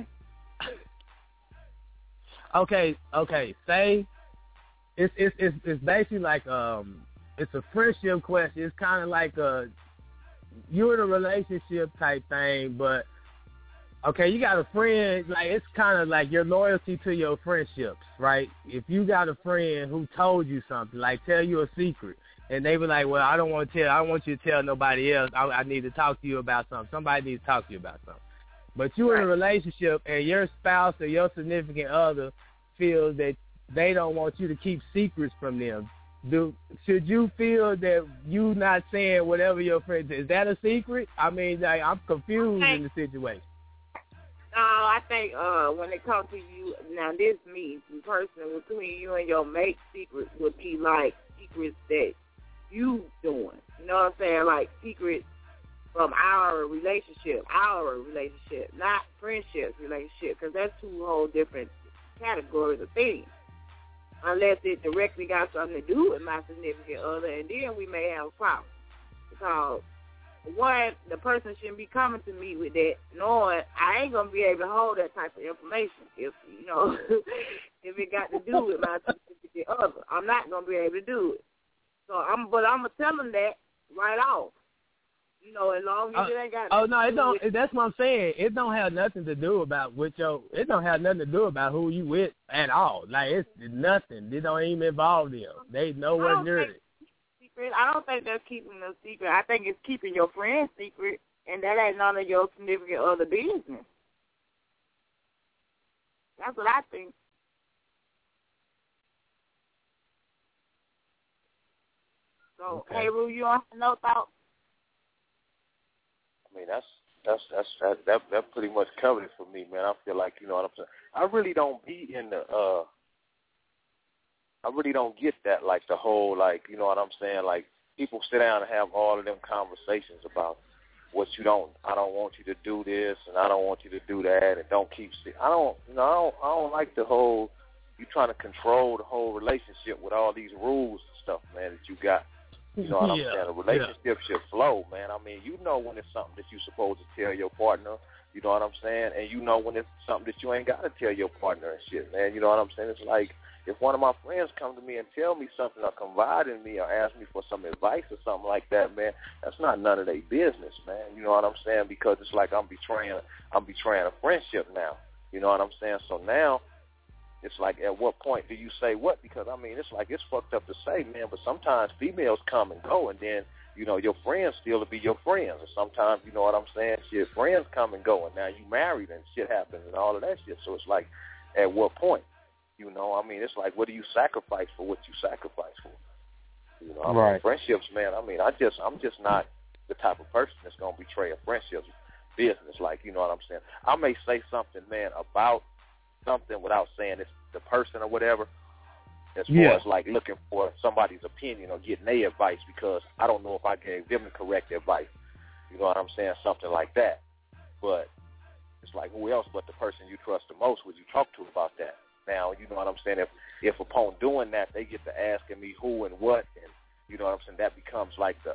Okay. Say it's basically like it's a friendship question. It's kind of like you're in a relationship type thing, but okay, you got a friend, like it's kind of like your loyalty to your friendships, right? If you got a friend who told you something, like tell you a secret, and they were like, well, I don't want you to tell nobody else. I need to talk to you about something. Somebody needs to talk to you about something. But you're in a relationship, and your spouse or your significant other feels that they don't want you to keep secrets from them. Should you feel that you not saying whatever your friend is that a secret? I mean, like, I'm confused in the situation. No, I think when it comes to you, now this me, the person between you and your mate, secret would be like secrets that you doing. You know what I'm saying? Like secrets from our relationship, not friendships relationship, because that's two whole different categories of things. Unless it directly got something to do with my significant other, and then we may have a problem. Because one, the person shouldn't be coming to me with that, knowing I ain't gonna be able to hold that type of information if if it got to do with my significant other. I'm not gonna be able to do it. So I'm gonna tell them that right off. As long as it ain't got. Oh no, it don't. That's what I'm saying. It don't have nothing to do about It don't have nothing to do about who you with at all. Like it's nothing. It don't even involve them. They know what's near it. I don't think that's keeping a secret. I think it's keeping your friend's secret, and that ain't none of your significant other business. That's what I think. So, okay. Hey, Rue, you want no thoughts? I mean, that pretty much covered it for me, man. I feel like, what I'm saying. I really don't be in the I really don't get that, like the whole, like, what I'm saying, like people sit down and have all of them conversations about I don't want you to do this and I don't want you to do that and don't keep, I don't like the whole, you trying to control the whole relationship with all these rules and stuff, man, that you got. You know what I'm saying? A relationship should flow, man. I mean, when it's something that you're supposed to tell your partner, you know what I'm saying? And when it's something that you ain't got to tell your partner and shit, man. You know what I'm saying? It's like if one of my friends come to me and tell me something or confide in me or ask me for some advice or something like that, man, that's not none of their business, man. You know what I'm saying? Because it's like I'm betraying a friendship now. You know what I'm saying? So now it's like, at what point do you say what? Because, I mean, it's like it's fucked up to say, man, but sometimes females come and go, and then, your friends still to be your friends. Or sometimes, you know what I'm saying, shit, friends come and go, and now you married and shit happens and all of that shit. So it's like, at what point? I mean, it's like, what do you sacrifice for what you sacrifice for? I mean, friendships, man, I mean, I'm just not the type of person that's going to betray a friendship business. Like, you know what I'm saying? I may say something, man, about something without saying it's the person or whatever, as far as like looking for somebody's opinion or getting their advice, because I don't know if I gave them the correct advice. You know what I'm saying? Something like that. But it's like, who else but the person you trust the most would you talk to about that? Now, you know what I'm saying? If upon doing that they get to asking me who and what, and you know what I'm saying, that becomes like the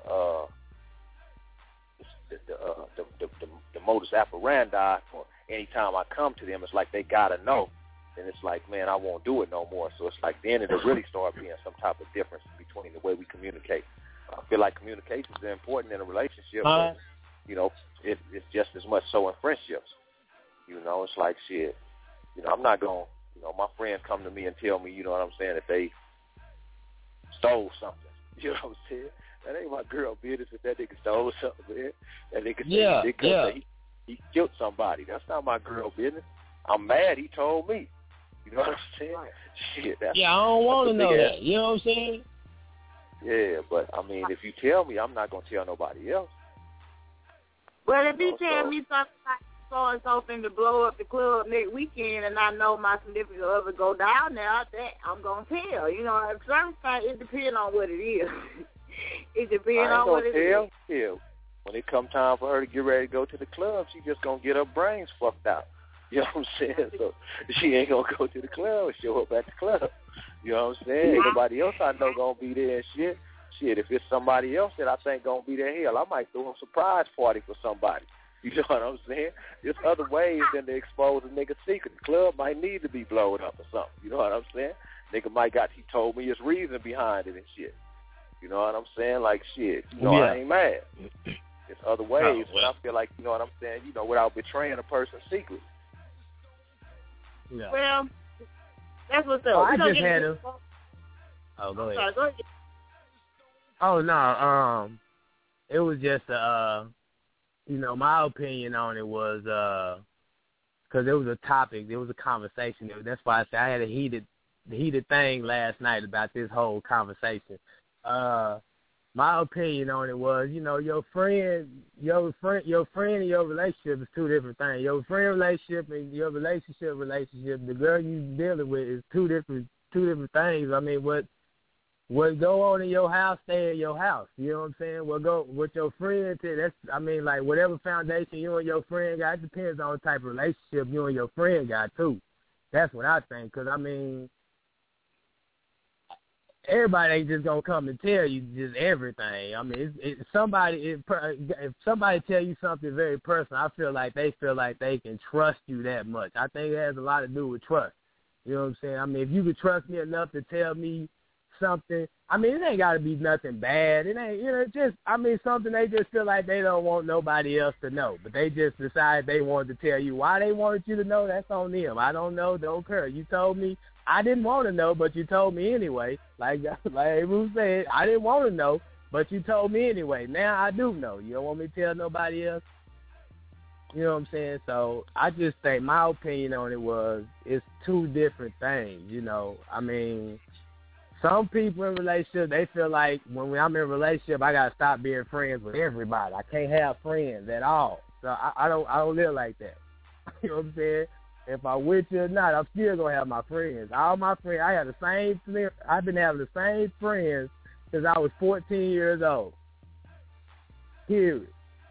modus operandi for anytime I come to them. It's like they gotta know, then it's like, man, I won't do it no more. So it's like then it'll really start being some type of difference between the way we communicate. I feel like communication is important in a relationship, but, you know, it's just as much so in friendships. You know, it's like, shit, you know, I'm not going to, you know, my friends come to me and tell me, you know what I'm saying, that they stole something. You know what I'm saying? That ain't my girl business if that nigga stole something, man. That nigga say he killed somebody. That's not my girl business. I'm mad he told me. You know what I'm saying? Shit. I don't want to know that. You know what I'm saying? Yeah, but, I mean, if you tell me, I'm not going to tell nobody else. Well, if you tell me something like so-and-so finna blow up the club next weekend and I know my significant other go down there, that I'm going to tell. You know, at certain time, it depends on what it is. It depends on what it is. Yeah. When it come time for her to get ready to go to the club, she just going to get her brains fucked out. You know what I'm saying? So she ain't going to go to the club and show up at the club. You know what I'm saying? Ain't nobody else I know going to be there and shit. Shit, if it's somebody else that I think going to be there, hell, I might throw a surprise party for somebody. You know what I'm saying? There's other ways than to expose a nigga's secret. The club might need to be blown up or something. You know what I'm saying? Nigga might he told me his reason behind it and shit. You know what I'm saying? Like, shit, you know, I ain't mad. There's other ways, but I feel like, you know what I'm saying, you know, without betraying a person's secret. Yeah. Well, that's what's up. I just had a... Oh, go ahead. Sorry, go ahead. Oh, no, it was just, you know, my opinion on it was, because it was a topic, it was a conversation. That's why I said I had a heated thing last night about this whole conversation. My opinion on it was, you know, your friend and your relationship is two different things. Your friend relationship and your relationship, the girl you dealing with is two different things. I mean, what go on in your house, stay in your house. You know what I'm saying? What go with your friend, like whatever foundation you and your friend got, it depends on the type of relationship you and your friend got too. That's what I think. Because I mean, everybody ain't just gonna come and tell you just everything. I mean, if somebody tell you something very personal, I feel like they can trust you that much. I think it has a lot to do with trust. You know what I'm saying? I mean, if you could trust me enough to tell me something, I mean, it ain't got to be nothing bad. It ain't, you know, just, I mean, something they just feel like they don't want nobody else to know, but they just decided they wanted to tell you. Why they wanted you to know, that's on them. I don't know, don't care. You told me. I didn't want to know, but you told me anyway. Like Ruth said, I didn't want to know, but you told me anyway. Now I do know. You don't want me to tell nobody else? You know what I'm saying? So I just think my opinion on it was it's two different things, you know. I mean, some people in relationships, they feel like when I'm in a relationship, I got to stop being friends with everybody. I can't have friends at all. So I don't live like that. You know what I'm saying? If I'm with you or not, I'm still going to have my friends. All my friends, I've been having the same friends since I was 14 years old. Period.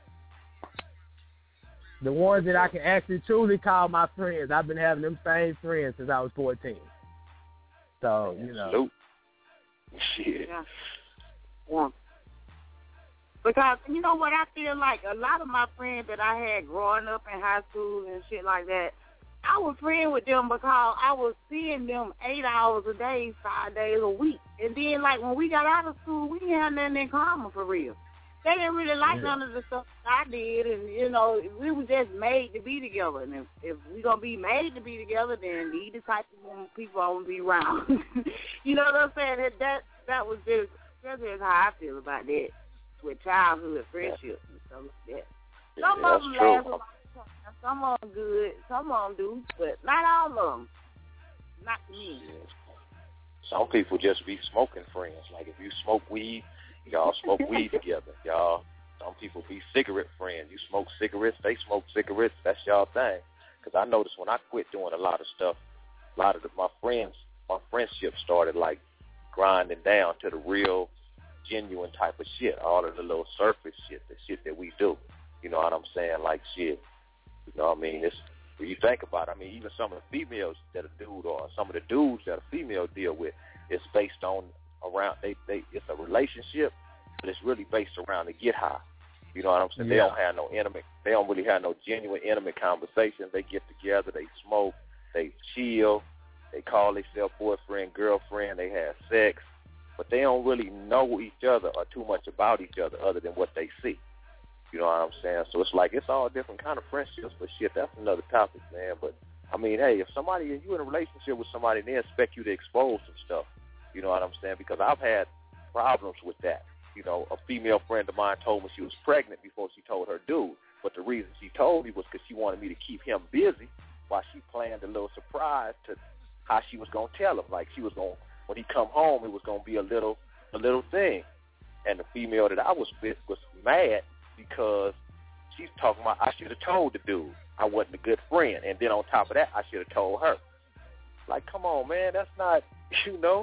The ones that I can actually truly call my friends, I've been having them same friends since I was 14. So, you know. Shit. Yeah. Because, you know what, I feel like a lot of my friends that I had growing up in high school and shit like that, I was friends with them because I was seeing them 8 hours a day, 5 days a week. And then, like, when we got out of school, we didn't have nothing in common for real. They didn't really like none of the stuff I did. And, you know, we were just made to be together. And if we're going to be made to be together, then these the type of people I want to be around. You know what I'm saying? That was just how I feel about that with childhood friendships and stuff like that. Some of them last a long time. Some of them good. Some of them do. But not all of them. Not to me. Some people just be smoking friends. Like if you smoke weed, y'all smoke weed together. Y'all, some people be cigarette friends. You smoke cigarettes, they smoke cigarettes. That's y'all thing. Because I noticed when I quit doing a lot of stuff, my friendship started like grinding down to the real, genuine type of shit. All of the little surface shit, the shit that we do. You know what I'm saying? Like shit. You know what I mean? It's, when you think about it, I mean, even some of the females that a dude or some of the dudes that a female deal with, it's based on around it's a relationship, but it's really based around to get high. You know what I'm saying? Yeah. They don't really have no genuine intimate conversations. They get together, they smoke, they chill, they call themselves boyfriend, girlfriend, they have sex, but they don't really know each other or too much about each other than what they see. You know what I'm saying? So it's like it's all different kind of friendships, but shit, that's another topic, man. But, I mean, hey, if you're in a relationship with somebody and they expect you to expose some stuff, you know what I'm saying? Because I've had problems with that. You know, a female friend of mine told me she was pregnant before she told her dude, but the reason she told me was because she wanted me to keep him busy while she planned a little surprise to how she was going to tell him. Like, she was going, when he come home, it was going to be a little thing. And the female that I was with was mad because she's talking about I should have told the dude I wasn't a good friend. And then on top of that, I should have told her. Like, come on, man, that's not, you know.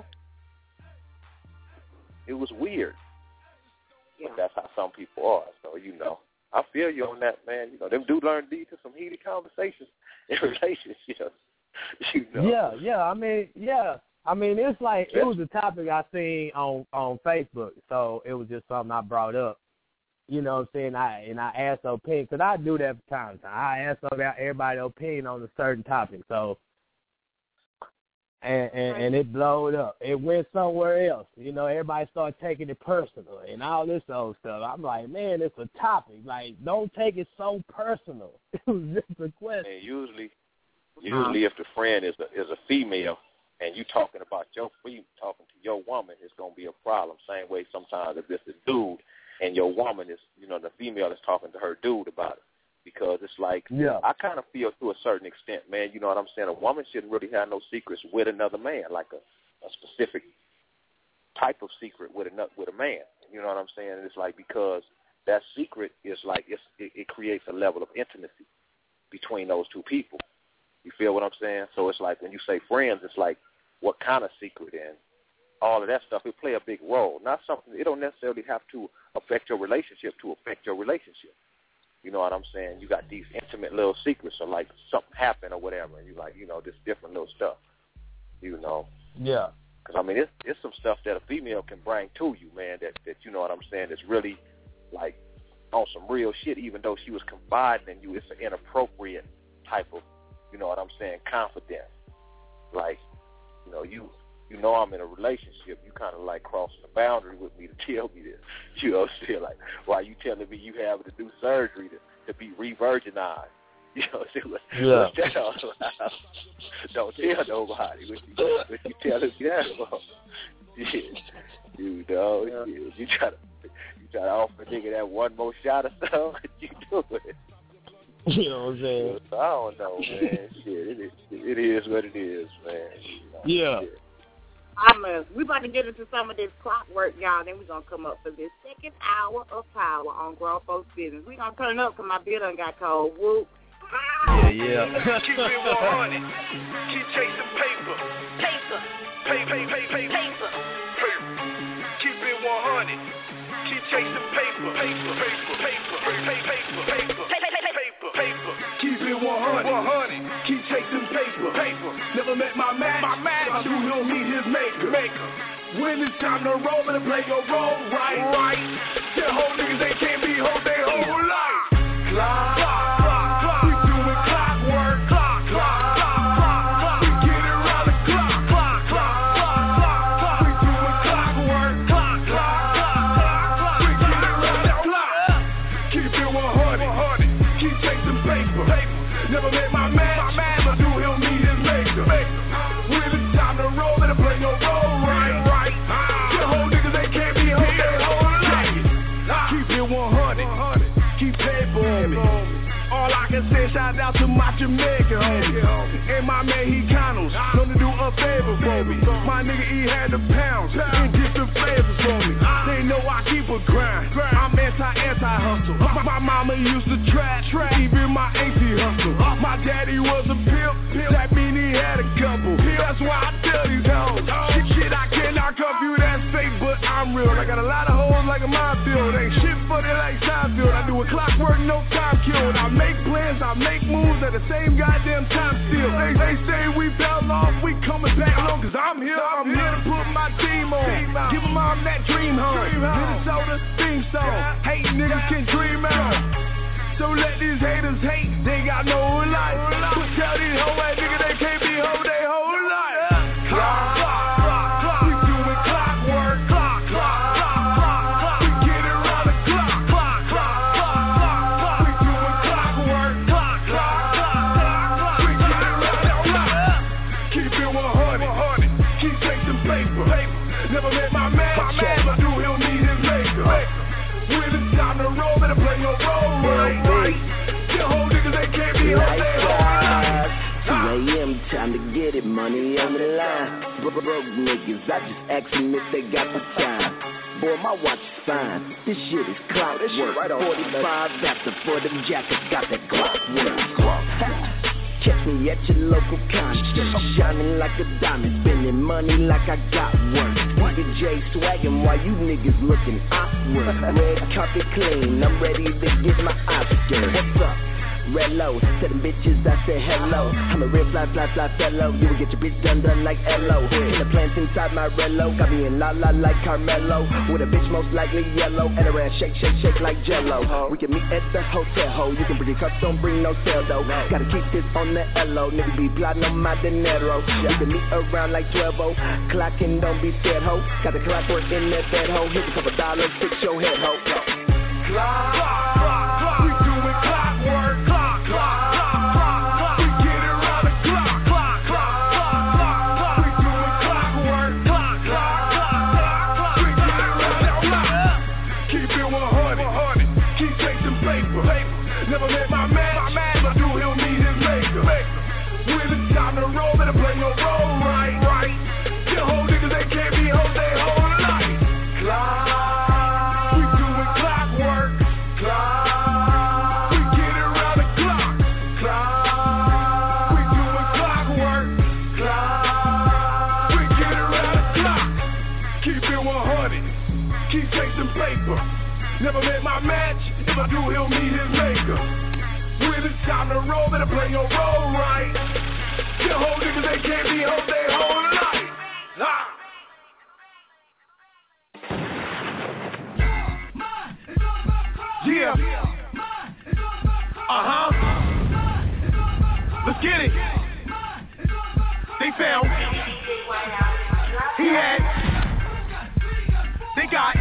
It was weird. Yeah. But that's how some people are. So, you know, I feel you on that, man. You know, them do learn to lead to some heated conversations in relationships. You know? Yeah. I mean, it's like it was a topic I seen on Facebook, so it was just something I brought up. You know what I'm saying? I asked their opinion, because I do that from time to time. I ask everybody's opinion on a certain topic. So, and it blowed up. It went somewhere else. You know, everybody started taking it personal and all this old stuff. I'm like, man, it's a topic. Like, don't take it so personal. It was just a question. And usually if the friend is a female and you talking about talking to your woman, it's going to be a problem. Same way sometimes if it's a dude and your woman is, you know, the female is talking to her dude about it. Because it's like, I kind of feel to a certain extent, man, you know what I'm saying, a woman shouldn't really have no secrets with another man, like a specific type of secret with a man. You know what I'm saying? And it's like, because that secret is like, it creates a level of intimacy between those two people. You feel what I'm saying? So it's like when you say friends, it's like what kind of secret, and all of that stuff, it play a big role. Not something, it don't necessarily have to affect your relationship to affect your relationship. You know what I'm saying? You got these intimate little secrets, or like something happened or whatever, and you like, you know, this different little stuff, you know. Yeah. Because, I mean, it's some stuff that a female can bring to you, man, that you know what I'm saying, is really, like, on some real shit, even though she was confiding in you. It's an inappropriate type of, you know what I'm saying, confidence. Like, you know I'm in a relationship. You kind of like crossing the boundary with me to tell me this. You know what I'm saying? Like, why you telling me you having to do surgery to be re-virginized? You know what I'm saying? What's that all about? Don't tell nobody. What you telling me that about? Yeah. You know, you try to offer a nigga that one more shot or something. You do it. You know what I'm saying? I don't know, man. Shit, it is what it is, man. You know, we're about to get into some of this clockwork, y'all. Then we're going to come up for this second hour of power on Grown Folks Business. We're going to turn up because my beer done got cold. Whoop. Yeah. Keep it 100. Keep chasing paper. Paper. Keep it 100. Keep chasing paper. Keep it 100. Keep chasing paper. Never met my match. I knew he'll meet his maker. When it's time to roll and play your role right. Tell whole niggas they can't be whole their whole life. Clock. We doing clockwork. Clock. We get it around the clock. We doing clockwork. Clock. We get it around the clock. Keep it 100. Keep chasing paper. Never met my match. I knew he'll meet his maker. When it's time to roll and play your role right. Tell whole niggas they can't be whole their whole life. Keep it 100. Keep paper on me. All I can say is shout out to my Jamaican homie. And my man, he Connells, known to do a favor for me. My nigga, he had the pounds and different flavors for me. They know I keep a grind. I'm anti-hustle. My mama used to trap, even my auntie hustle. My daddy was a pimp, that mean he had a couple. That's why I tell these hoes, shit, I cannot confuse that fake, but I'm real. I got a lot of hoes like a minefield. Ain't shit funny like Seinfeld. I do a clockwork, no time killed. I make plans, I make moves at the same goddamn time still. They say we fell off, we coming back long, cause I'm here to put my team on. Give them all that dream home. Minnesota theme song, hate niggas can dream out. So let these haters hate, they got no life. But tell these hoe ass niggas they can't be hoe they whole life. Clock, we doing clockwork. Clock, we get it round the clock. Clock, we doing clockwork. Clock, we get it round the clock. Keep it 100, keep chasing paper. Never met my man, but do he'll need his maker. When it's time to roll, better play your role right. Your whole niggas, they can't be whole, they whole 2 a.m. time to get it, money on the line. Broke niggas, I just ask them if they got the time. Boy, my watch is fine. This shit is clockwork. Right 45 after for them jackets got that clockwork. Catch me at your local concert, shining like a diamond, spending money like I got one. Nigga J swaggin' while you niggas looking awkward. Red carpet clean, I'm ready to get my Oscar. What's up? Red low, to them bitches I said hello. I'm a real fly fellow. You will get your bitch done like L.O. In the plants inside my Rello, got me in la like Carmelo. With a bitch most likely yellow, and around shake like Jello. We can meet at the hotel, ho. You can bring your cups, don't bring no cell though. Gotta keep this on the L.O. Niggas be plotting on my dinero. We can meet around like 12-0. Clocking, don't be scared, ho. Got the clockwork in that bed, ho. Here's a couple dollars, fix your head, ho. Clock, we doing clockwork. Never met my man, but do he'll need his maker. When it's time to roll, better play your role right. Your whole niggas, they can't be hoe, they whole life. Clock, we doing clockwork. Clock, we get it round the clock. Clock, we doing clockwork. Clock, we get it round the clock. Keep it 100, keep chasing paper. Never met my match, if I do, he'll meet his maker. When it's time to roll, better play your role right. Your whole niggas, they can't be hoe, they whole life. Yeah. Let's get it. They found. He had. They got.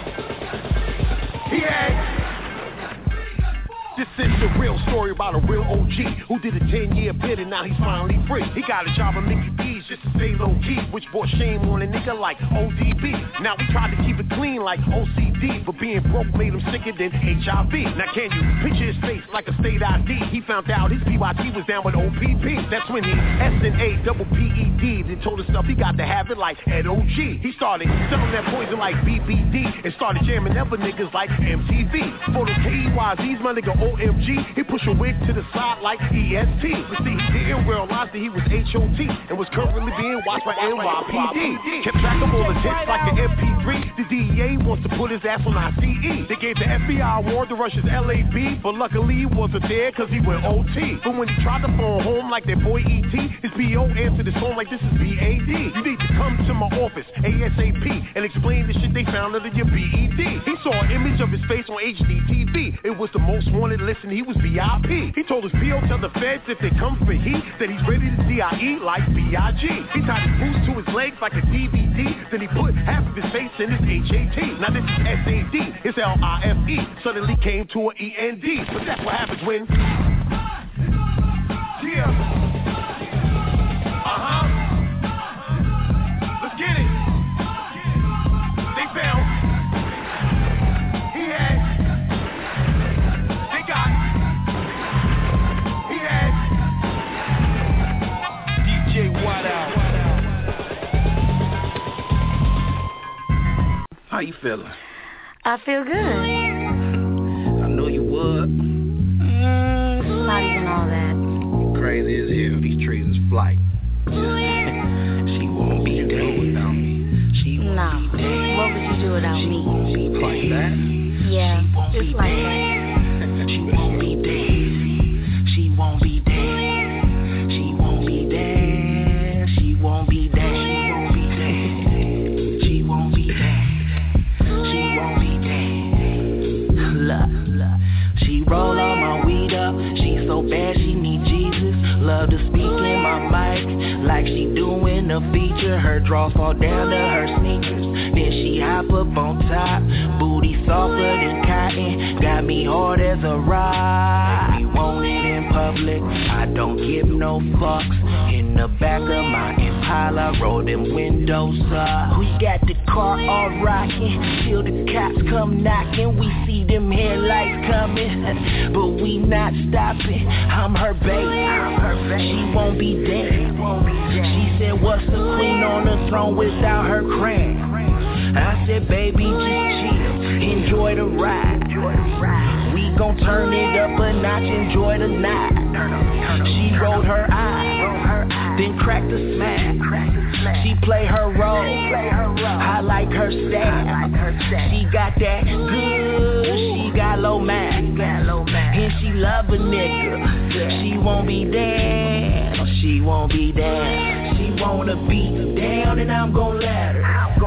He had. This is the real story about a real OG who did a 10-year bid and now he's finally free. He got a job at Mickey D's just to stay low-key, which brought shame on a nigga like ODB. Now we tried to keep it clean like OCD, but being broke made him sicker than HIV. Now can you picture his face like a state ID? He found out his PYT was down with OPP. That's when he SNA double PED and told himself he got to have it like Ed OG. He started selling that poison like BBD and started jamming other niggas like MTV. For the KEYZs, my nigga OMG, he pushed a wig to the side like EST. But see, he didn't realize that he was HOT and was currently being watched by NYPD. Kept track of all the hits like the MP3. The DEA wants to put his ass on ICE. They gave the FBI award to Russia's LAB, but luckily he wasn't there cause he went OT. But when he tried to phone home like that boy ET, his PO answered his phone like this is BAD. You need to come to my office ASAP and explain the shit they found under your BED. He saw an image of his face on HD TV. It was the most wanted listen, he was VIP. He told his PO, tell the feds if they come for heat, that he's ready to DIE like B.I.G. He tied his boots to his legs like a DVD, then he put half of his face in his HAT. Now this is SAD, his LIFE suddenly came to an END. But that's what happens when let's get it. They found. He had. They got. He had. DJ Whiteout. How you feeling? I feel good. I know you would. It's not even all that. Crazy as hell. These trees is flight. She won't be dead without me. She won't be dead. What would you do without me? Like that? Yeah, just like that. She won't be dead. She won't be dead. She won't be dead. She won't be dead. She won't be dead. She won't be dead. She won't be dead. Look. She roll on my drawers fall down to her sneakers. Then she hop up on top, booty softer than cotton, got me hard as a rock. We want it in public, I don't give no fucks. In the back of my Impala, roll them windows up. We got the car all rocking, till the cops come knocking. We see them headlights coming, but we not stopping. I'm her baby, she won't be dead. She said, what's the queen on the throne without her crown? I said, baby, just chill, enjoy the ride. We gon' turn it up a notch, enjoy the night. She rolled her eyes, then cracked a smile. She play her role, I like her style. She got that good, she got low man, and she love a nigga. She won't be down, she won't be down. She wanna be down and I'm gon' let her.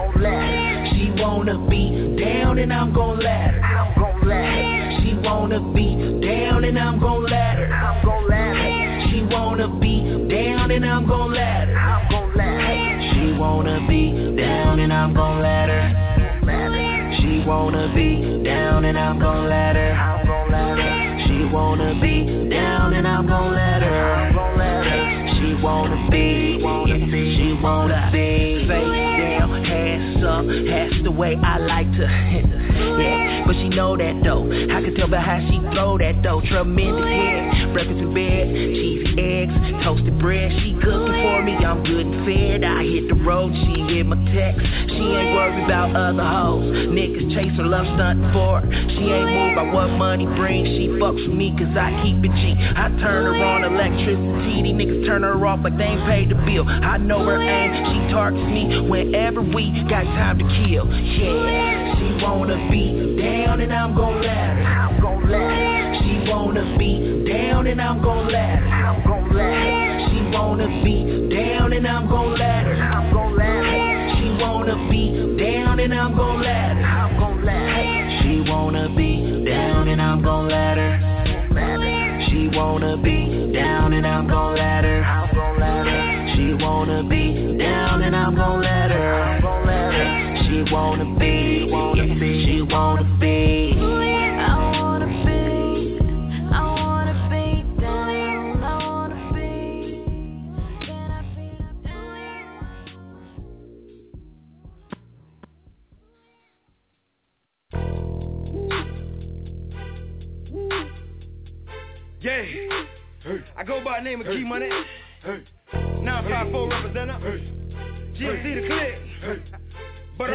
She wanna be down and I'm gon' let her. She wanna be down and I'm gon' let her. She wanna be down and I'm gon' let her. She wanna be down and I'm gon' let her. She wanna be down and I'm gon' let her. She wanna be down and I'm gon' let her. She wanna be, she wanna be face down, ass up, that's the way I like to. Yeah, but she know that though. I can tell by how she throw that though. Tremendous head, breakfast in bed, cheese, eggs, toasted bread. She cooking for me, I'm good and fed. I hit the road, she hit my text. She ain't worried about other hoes. Niggas chase her, love stunting for her. She ain't moved by what money brings. She fucks with me cause I keep it G. I turn her on electricity. These niggas turn her off like they ain't paid the bill. I know her aim, she targets me whenever we got time to kill. Yeah, she wanna be down and I'm gon' let her. She wanna be down and I'm gon' let her. She wanna be down and I'm gon' let her. She wanna be down and I'm gon' let her. She wanna be down and I'm gon' let her. She wanna be down and I'm gon' let her. She wanna be down and I'm gon' let her. She wanna be, she wanna be. Yeah, I go by the name of Key Money. 954 representative. GMC the click. But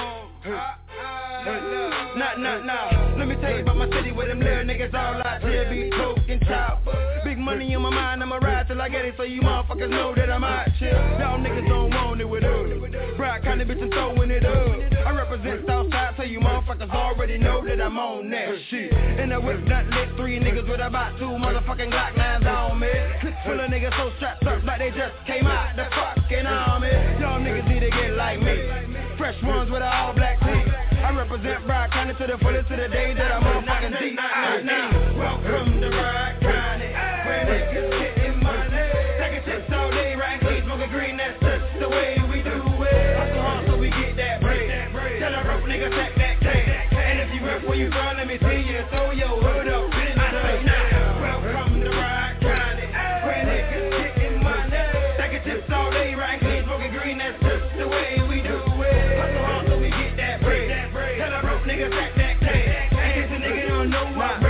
nah. Let me tell you about my city where them little niggas all out here be token top. Big money in my mind, I'ma ride till I get it, so you motherfuckers know that I'm out here. Y'all niggas don't want it with us. Bride kinda bitch and throwing it up. I represent Southside, so you motherfuckers already know that I'm on that shit. And I whip that lit 3 niggas with about 2 motherfucking Glock 9s on me. Full of niggas so strapped up like they just came out the fucking army. Y'all niggas need to get like me. Fresh ones with an all black tee. I represent Bride County to the fullest to the day that I'm motherfucking deep. Welcome to Bride County, where niggas getting money. Taking chips all day, riding clean, smoking green, that's just the way we do it. Hustle hard so we get that bread. Tell a broke nigga stack that cash. And if you rep where you from, let me see you throw your hood up in the face. Welcome to Bride County, where niggas getting money. Taking chips all day, riding clean, smoking green, that's just the way we do it. Hustle hard so we get that bread. Tell a broke nigga stack that cash. And if the nigga don't know what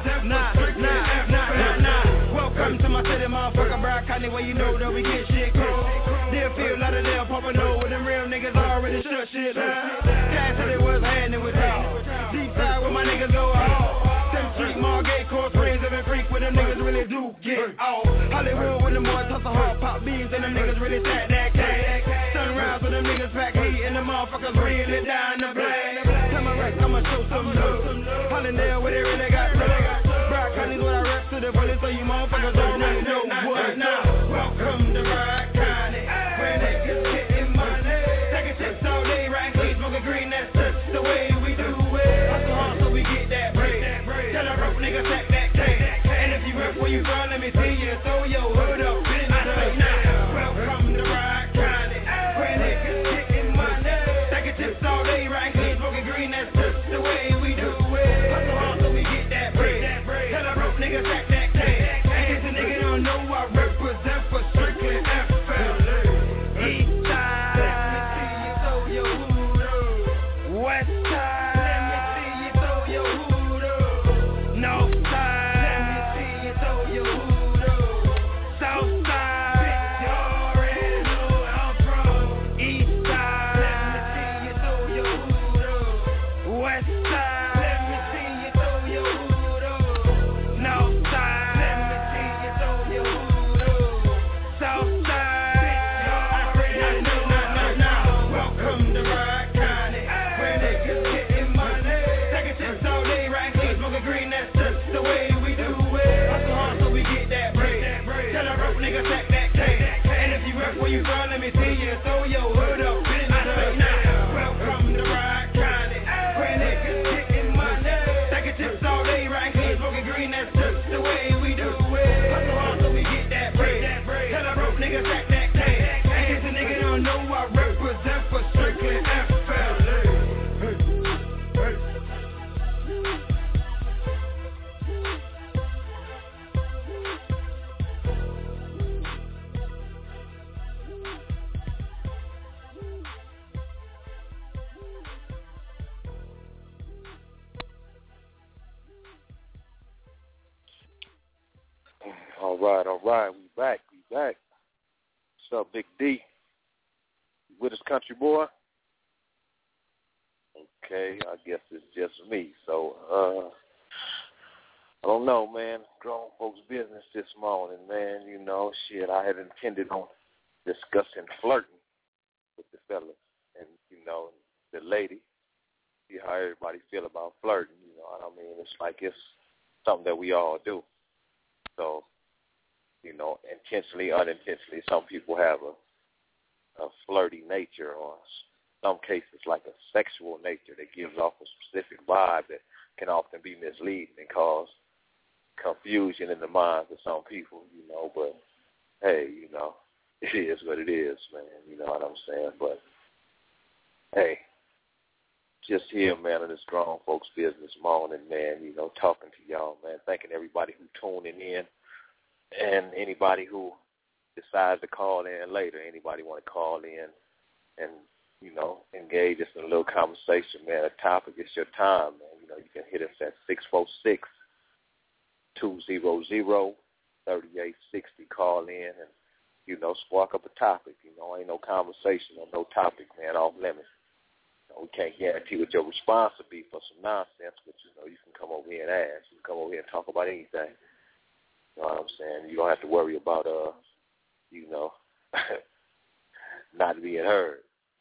welcome to my city, motherfucker, Bride County, where you know that we get shit cold. Deerfield, Lauderdale, pumping over them real niggas already shut shit down. Cash said it was handing with y'all. Deep side where my niggas go off. 7th Street, Margate, Court Springs, every freak where them niggas really do get off. Hollywood with them boys hustle hard, pop beans, and them niggas really stack that cash. Sunrise with them niggas pack heat, and the motherfuckers really down the blast. Tell my rest, I'ma show some love. Hollandale where they really got love. Bride County's what I rep to the fullest, so you motherfuckers don't really know what now. Welcome to Bride County, where niggas getting money. Taking chips all day, riding clean, smoking green, that's just the way we do it. Hustle hard so we get that bread. Tell a broke nigga stack that cash. And if you rep where you from, let me see you throw your hood up in the face. Welcome to Bride County, where niggas right. We back. What's up, Big D? You with us, country boy? Okay, I guess it's just me. So, I don't know, man. Grown folks' business this morning, man. You know, shit, I had intended on discussing flirting with the fellas and, you know, the lady. See how everybody feel about flirting, you know what I mean? It's like it's something that we all do. So, you know, intentionally, unintentionally, some people have a flirty nature, or some cases like a sexual nature that gives off a specific vibe that can often be misleading and cause confusion in the minds of some people, you know. But, hey, you know, it is what it is, man. You know what I'm saying? But, hey, just here, man, in this grown folks' business morning, man, you know, talking to y'all, man, thanking everybody who tuning in and anybody who decides to call in later. Anybody want to call in and, you know, engage us in a little conversation, man. A topic, it's your time, man. You know, you can hit us at 646-200-3860. Call in and, you know, spark up a topic. You know, ain't no conversation or no topic, man, off limits. You know, we can't guarantee what your response will be for some nonsense, but, you know, you can come over here and ask. You can come over here and talk about anything. You know what I'm saying? You don't have to worry about, you know, not being heard.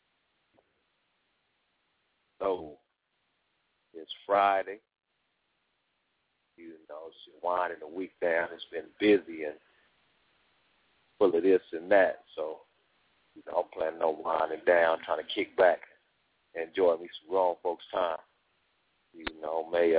So, it's Friday. You know, it's winding the week down. It's been busy and full of this and that. So, you know, I'm planning on winding down, trying to kick back, enjoy me some grown folks' time. You know, may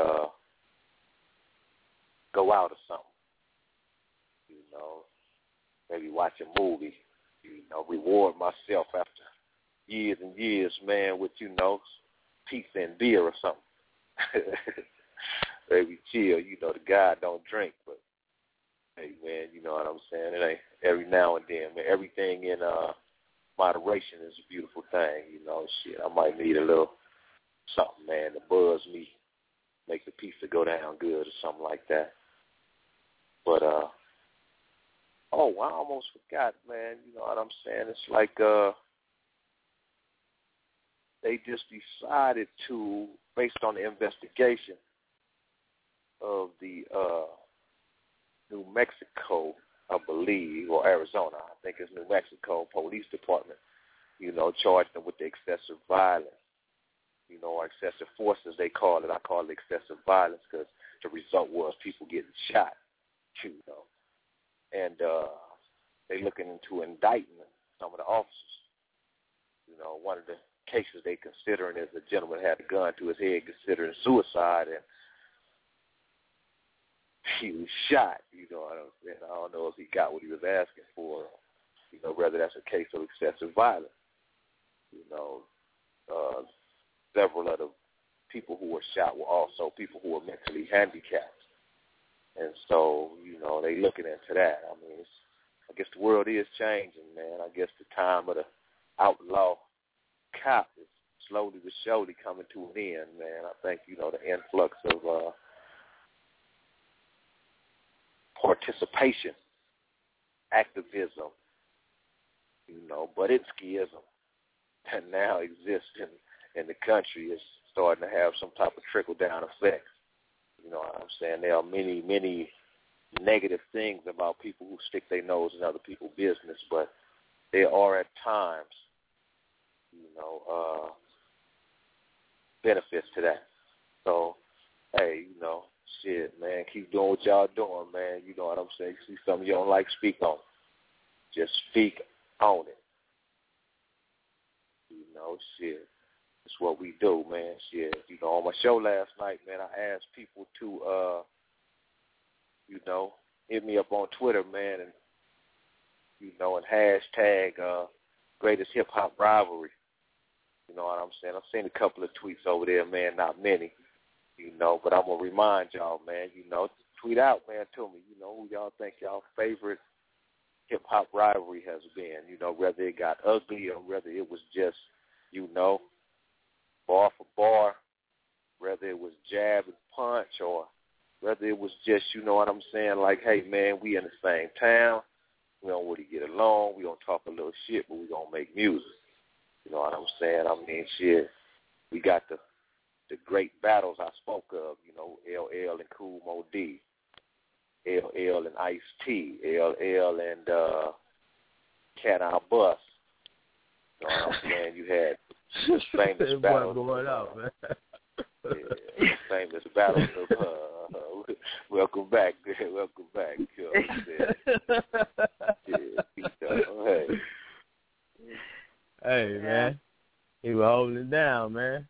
go out or something. You know, maybe watch a movie. You know, reward myself after years and years, man, with, you know, pizza and beer or something. Maybe chill. You know, the guy don't drink, but hey, man, you know what I'm saying? It ain't every now and then, man. Everything in moderation is a beautiful thing. You know, shit, I might need a little something, man, to buzz me, make the pizza go down good or something like that. But, I almost forgot, man. You know what I'm saying? It's like they just decided to, based on the investigation of the New Mexico, I believe, or Arizona, I think it's New Mexico Police Department, you know, charged them with the excessive violence, you know, or excessive force, as they call it. I call it excessive violence because the result was people getting shot, you know. And they're looking into indicting some of the officers. You know, one of the cases they considering is a gentleman had a gun to his head considering suicide, and he was shot. You know, I don't know if he got what he was asking for, you know, whether that's a case of excessive violence. You know, several of the people who were shot were also people who were mentally handicapped. And so, you know, they looking into that. I mean, I guess the world is changing, man. I guess the time of the outlaw cop is slowly but surely coming to an end, man. I think, you know, the influx of participation, activism, you know, but it's schism that now exists in the country is starting to have some type of trickle-down effect. You know what I'm saying? There are many, many negative things about people who stick their nose in other people's business, but there are at times, you know, benefits to that. So, hey, you know, shit, man, keep doing what y'all doing, man. You know what I'm saying? See something you don't like, speak on it. Just speak on it. You know, shit. It's what we do, man. Shit. You know, on my show last night, man, I asked people to, you know, hit me up on Twitter, man, and, you know, and hashtag greatest hip-hop rivalry. You know what I'm saying? I've seen a couple of tweets over there, man, not many, you know, but I'm going to remind y'all, man, you know, tweet out, man, to me, you know, who y'all think y'all favorite hip-hop rivalry has been, you know, whether it got ugly or whether it was just, you know, bar for bar, whether it was jab and punch or whether it was just, you know what I'm saying, like, hey, man, we in the same town. We don't really get along. We don't talk a little shit, but we going to make music. You know what I'm saying? I mean, shit, we got the great battles I spoke of, you know, LL and Kool Moe Dee, LL and Ice-T, LL and Cat Our Bus. You know what I'm saying? You had the famous battles. Going out, man. Yeah, famous battles of welcome back. Welcome back. You know what I'm saying? Yeah, hey, man. He was holding it down, man.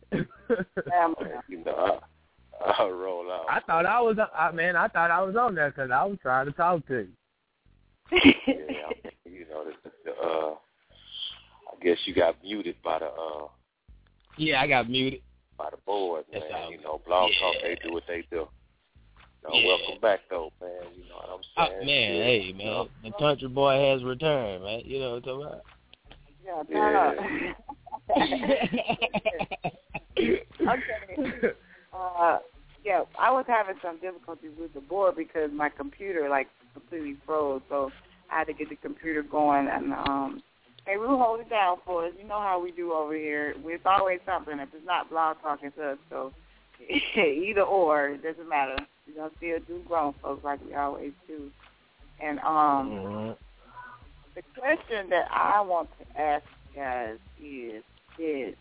You know, I'll roll out. I thought I was on there because I was trying to talk to you. Yeah, you know, I guess you got muted by the. Yeah, I got muted by the board, man. You know, Blog Talk, they do what they do. Welcome back, though, man. You know what I'm saying? Man, yeah, hey, man, know? The country boy has returned, man. You know what I'm talking about? Okay. Yeah, I was having some difficulties with the board because my computer, like, completely froze, so I had to get the computer going, and hey, we'll hold it down for us. You know how we do over here. It's always something. If it's not Blog Talking to us, so either or, it doesn't matter. We're going to still do grown folks like we always do. And the question that I want to ask you guys is if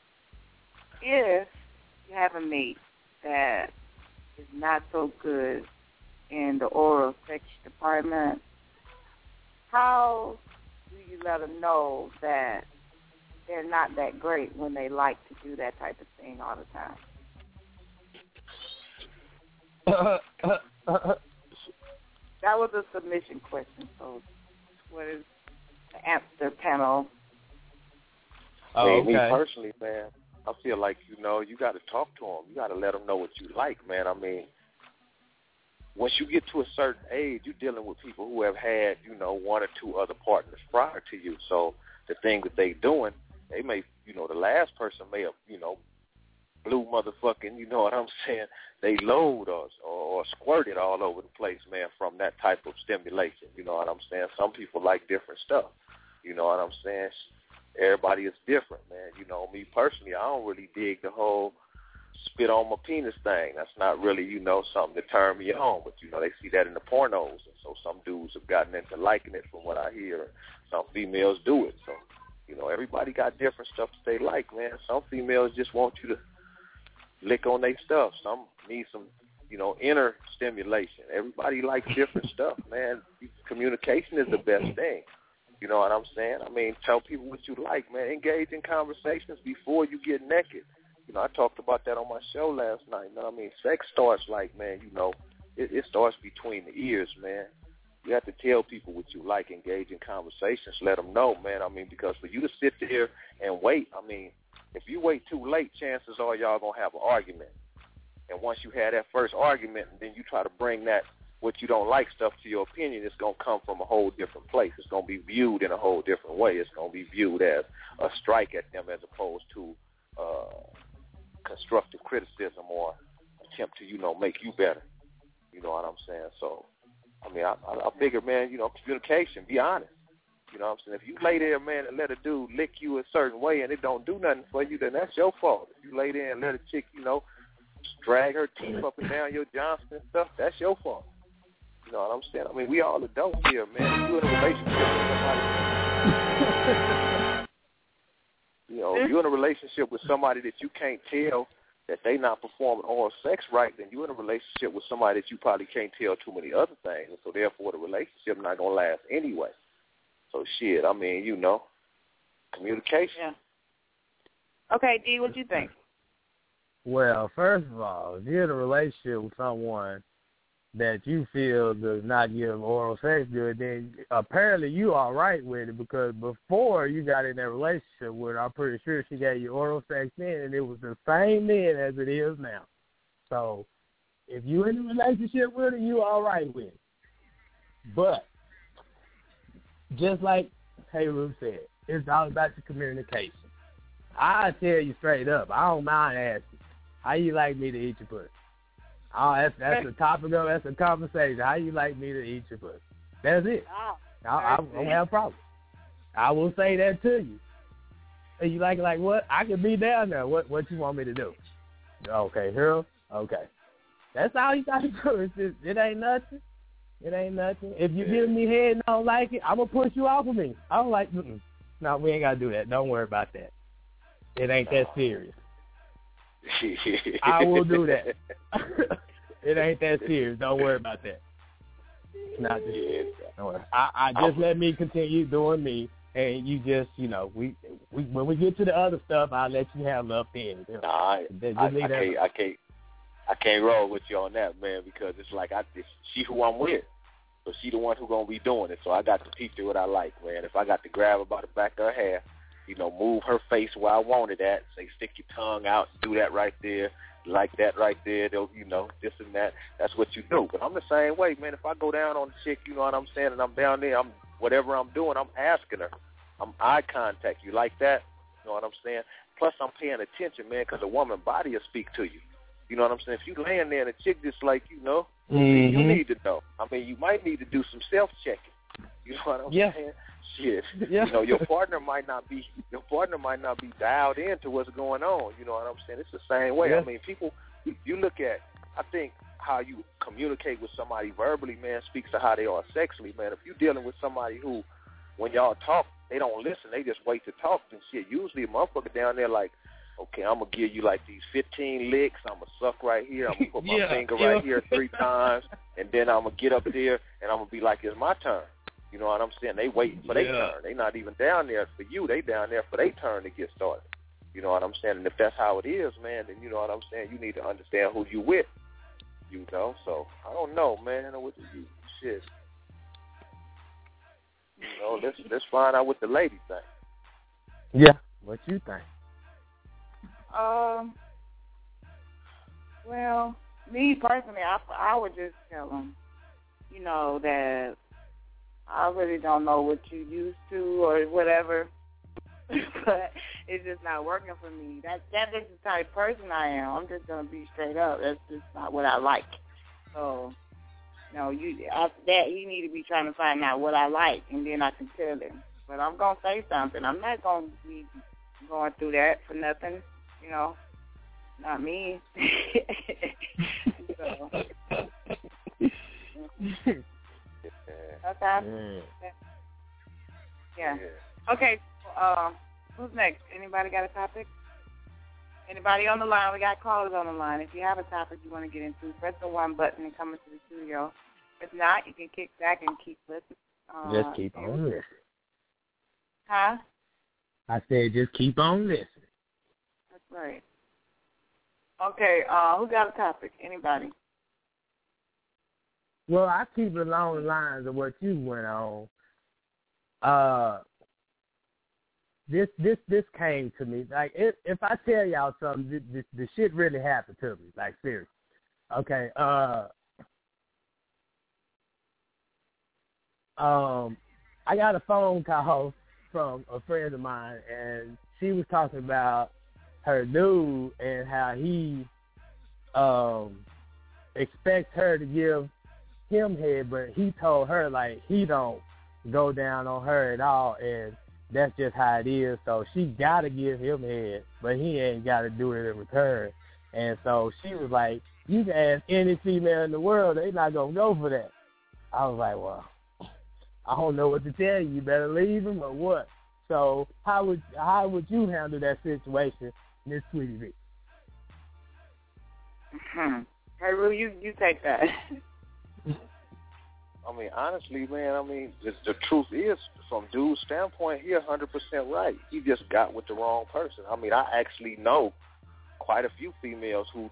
you have a mate that is not so good in the oral sex department, how do you let them know that they're not that great when they like to do that type of thing all the time? That was a submission question, so what is the answer, panel? Me personally, man, I feel like, you know, you got to talk to them. You got to let them know what you like, man. I mean, once you get to a certain age, you're dealing with people who have had, you know, one or two other partners prior to you. So the thing that they doing, they may, you know, the last person may have, you know, blew motherfucking, you know what I'm saying, they load us or squirted all over the place, man, from that type of stimulation. You know what I'm saying? Some people like different stuff. You know what I'm saying? Everybody is different, man. You know, me personally, I don't really dig the whole spit on my penis thing. That's not really, you know, something to turn me on. But, you know, they see that in the pornos. And so some dudes have gotten into liking it from what I hear. Some females do it. So, you know, everybody got different stuff that they like, man. Some females just want you to lick on their stuff. Some need some, you know, inner stimulation. Everybody likes different stuff, man. Communication is the best thing. You know what I'm saying? I mean, tell people what you like, man. Engage in conversations before you get naked. You know, I talked about that on my show last night. You know what I mean? Sex starts like, man, you know, it starts between the ears, man. You have to tell people what you like, engage in conversations, let them know, man. I mean, because for you to sit there and wait, I mean, if you wait too late, chances are y'all going to have an argument. And once you have that first argument and then you try to bring that what you don't like stuff to your opinion, it's going to come from a whole different place. It's going to be viewed in a whole different way. It's going to be viewed as a strike at them as opposed to constructive criticism or attempt to, you know, make you better. You know what I'm saying? So, I mean, I figure, man, you know, communication, be honest. You know what I'm saying? If you lay there, man, and let a dude lick you a certain way and it don't do nothing for you, then that's your fault. If you lay there and let a chick, you know, drag her teeth up and down your Johnson and stuff, that's your fault. You know what I'm saying? I mean, we all adults here, man. If you're in a relationship with somebody, you know, if you're in a relationship with somebody that you can't tell that they not performing oral sex right, then you're in a relationship with somebody that you probably can't tell too many other things. And so therefore the relationship not going to last anyway. So shit, I mean, you know, communication. Yeah. Okay, D, what do you think? Well, first of all, if you're in a relationship with someone that you feel does not give oral sex good, then apparently you all right with it, because before you got in that relationship with her, I'm pretty sure she gave you oral sex then, and it was the same then as it is now. So if you're in a relationship with her, you all right with it. But just like Hayru said, it's all about the communication. I tell you straight up, I don't mind asking, how you like me to eat your pussy? Oh, that's the topic of that's a conversation. How you like me to eat your pussy? That's it. I don't have a problem. I will say that to you. And you like what? I can be down there. What you want me to do? Okay, here. Okay. That's all you got to do. It ain't nothing. It ain't nothing. If you give me head and I don't like it, I'm going to push you off of me. I don't like No, we ain't got to do that. Don't worry about that. It ain't that serious. I will do that. It ain't that serious. Don't worry about that. Not just, don't worry. I just let me continue doing me, and you just, we when we get to the other stuff, I'll let you have love in. Nah, I can't roll with you on that, man, because it's like she who I'm with, so she the one who gonna be doing it. So I got to teach her what I like, man. If I got to grab her by the back of her hair, move her face where I want it at, say stick your tongue out, do that right there, like that right there, this and that. That's what you do. But I'm the same way, man. If I go down on the chick, you know what I'm saying, and I'm down there, whatever I'm doing, I'm asking her. I'm eye contact. You like that? You know what I'm saying? Plus, I'm paying attention, man, because a woman body will speak to you. You know what I'm saying? If you laying there and a chick just like, you need to know. I mean, you might need to do some self-checking. You know what I'm saying? Shit. Yeah. Your partner might not be dialed into what's going on. You know what I'm saying? It's the same way. Yeah. I mean, people, you look at, I think how you communicate with somebody verbally, man, speaks to how they are sexually, man. If you're dealing with somebody who, when y'all talk, they don't listen, they just wait to talk and shit. Usually a motherfucker down there like, okay, I'm going to give you like these 15 licks. I'm going to suck right here. I'm going to put my finger right here 3 times. And then I'm going to get up there and I'm going to be like, it's my turn. You know what I'm saying? They waiting for their turn. They not even down there for you. They down there for their turn to get started. You know what I'm saying? And if that's how it is, man, then you know what I'm saying? You need to understand who you with. So I don't know, man. Shit. Let's find out what the lady think. Yeah. What you think? Well, me personally, I would just tell them, that I really don't know what you used to or whatever, but it's just not working for me. That is the type of person I am. I'm just gonna be straight up. That's just not what I like. So, after that, you need to be trying to find out what I like, and then I can tell him. But I'm gonna say something. I'm not gonna be going through that for nothing. Not me. So. Okay. Yeah. Okay. Who's next? Anybody got a topic? Anybody on the line? We got callers on the line. If you have a topic you want to get into, press the 1 button and come into the studio. If not, you can kick back and keep listening. Just keep on listening. Huh? I said just keep on listening. That's right. Okay, who got a topic? Anybody? Well, I keep it along the lines of what you went on. This came to me. Like, if I tell y'all something, the shit really happened to me. Like, seriously. Okay, I got a phone call from a friend of mine, and she was talking about her dude and how he expects her to give him head, but he told her, like, he don't go down on her at all, and that's just how it is. So she got to give him head, but he ain't got to do it in return. And so she was like, you can ask any female in the world, they not going to go for that. I was like, well, I don't know what to tell you. You better leave him or what? So how would you handle that situation, Miss Sweetie V? Hey, Rue, you take that. I mean, honestly, man, the truth is, from dude's standpoint, he 100% right. He just got with the wrong person. I mean, I actually know quite a few females who,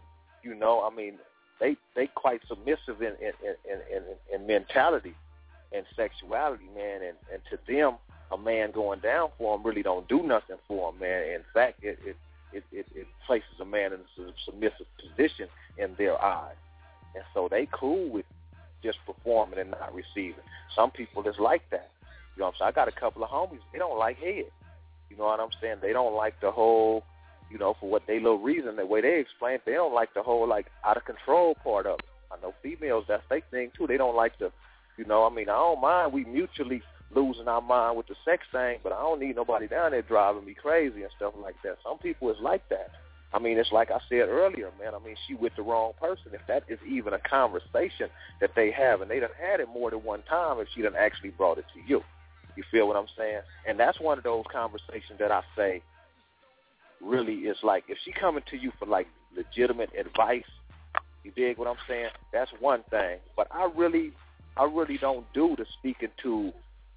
they quite submissive in mentality and sexuality, man, and to them, a man going down for them really don't do nothing for them, man. In fact, it places a man in a submissive position in their eyes. And so they cool with just performing and not receiving. Some people is like that. You know what I'm saying? I got a couple of homies, they don't like head. You know what I'm saying? They don't like the whole, you know, for what they little reason, the way they explain, they don't like the whole, like, out of control part of it. I know females, that's their thing, too. They don't like the, you know, I mean, I don't mind we mutually losing our mind with the sex thing, but I don't need nobody down there driving me crazy and stuff like that. Some people is like that. I mean, it's like I said earlier, man. I mean, she with the wrong person. If that is even a conversation that they have, and they done had it more than one time if she done actually brought it to you. You feel what I'm saying? And that's one of those conversations that I say really is like, if she coming to you for, like, legitimate advice, you dig what I'm saying? That's one thing. But I really don't do the speaking to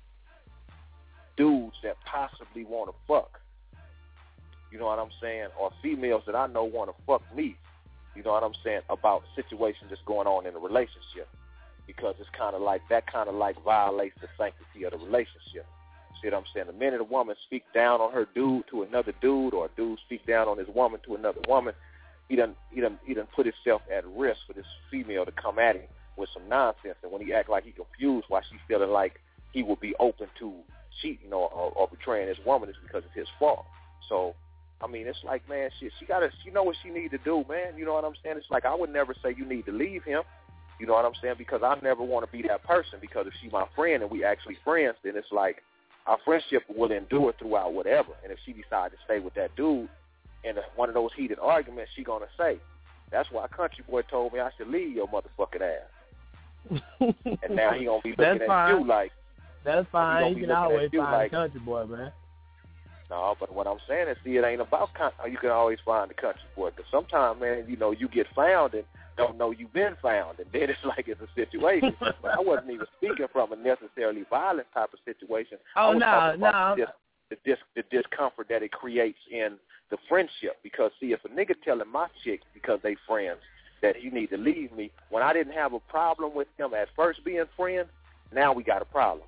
dudes that possibly want to fuck. You know what I'm saying? Or females that I know want to fuck me. You know what I'm saying? About situations that's going on in a relationship. Because it's kind of like, that kind of like violates the sanctity of the relationship. See what I'm saying? The minute a woman speaks down on her dude to another dude, or a dude speaks down on his woman to another woman, he done put himself at risk for this female to come at him with some nonsense. And when he act like he confused why she feeling like he would be open to cheating or betraying his woman, is because it's his fault. So, I mean, it's like, man, shit, she know what she need to do, man. You know what I'm saying? It's like, I would never say you need to leave him. You know what I'm saying? Because I never want to be that person, because if she's my friend and we actually friends, then it's like our friendship will endure throughout whatever. And if she decides to stay with that dude in one of those heated arguments, she going to say, that's why Country Boy told me I should leave your motherfucking ass. And now he going to be looking at you like. That's fine. You can always find like, a Country Boy, man. No, but what I'm saying is, see, it ain't about you can always find the Country Boy. Because sometimes, man, you know, you get found and don't know you've been found, and then it's like it's a situation. But I wasn't even speaking from a necessarily violent type of situation. Oh, no. The discomfort that it creates in the friendship. Because, see, if a nigga telling my chick, because they friends, that you need to leave me, when I didn't have a problem with him at first being friends, now we got a problem.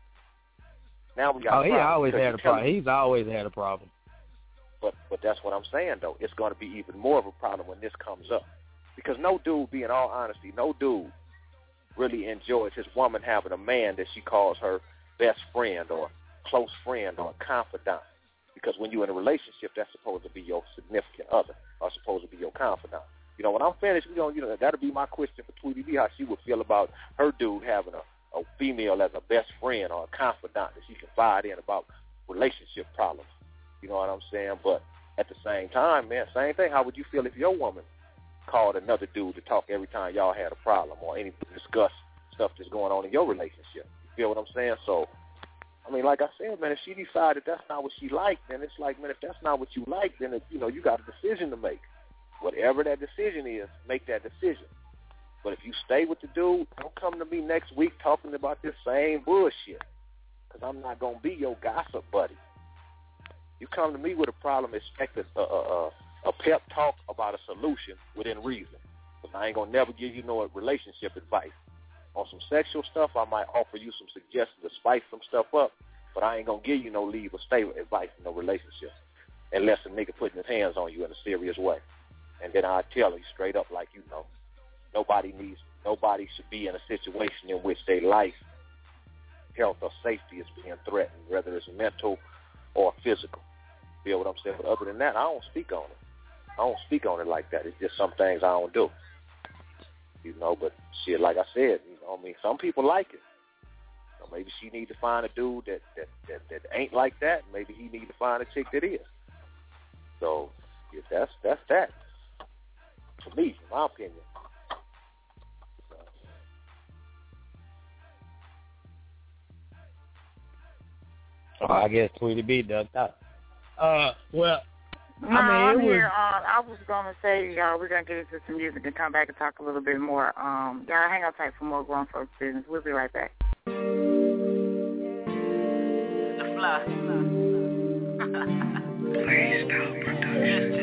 Now we got a problem. He always had a problem. He's always had a problem. But that's what I'm saying, though. It's going to be even more of a problem when this comes up. Because no dude, in all honesty, no dude really enjoys his woman having a man that she calls her best friend or close friend or confidant. Because when you're in a relationship, that's supposed to be your significant other or supposed to be your confidant. You know, when I'm finished, that'll be my question for Tweety B, how she would feel about her dude having a female as a best friend or a confidant that she can confide in about relationship problems. You know what I'm saying? But at the same time, man, same thing. How would you feel if your woman called another dude to talk every time y'all had a problem or discuss stuff that's going on in your relationship? You feel what I'm saying? So, I mean, like I said, man, if she decided that's not what she liked, then it's like, man, if that's not what you like, then, you got a decision to make. Whatever that decision is, make that decision. But if you stay with the dude, don't come to me next week talking about this same bullshit, because I'm not going to be your gossip buddy. You come to me with a problem, expect a pep talk about a solution within reason. Because I ain't going to never give you no relationship advice. On some sexual stuff, I might offer you some suggestions to spice some stuff up, but I ain't going to give you no leave or stay advice in no relationship unless a nigga putting his hands on you in a serious way. And then I tell you straight up, like, nobody should be in a situation in which their life, health, or safety is being threatened, whether it's mental or physical. Feel what I'm saying? But other than that, I don't speak on it. I don't speak on it like that. It's just some things I don't do. But shit, like I said, some people like it. So maybe she need to find a dude that ain't like that. Maybe he need to find a chick that is. So yeah, that's that. For me, in my opinion. I guess Tweety B ducked out. Well, I'm here. I was going to say, we're going to get into some music and come back and talk a little bit more. Y'all hang out tight for more Grown Folks Business. We'll be right back. The Fly. Freestyle Production.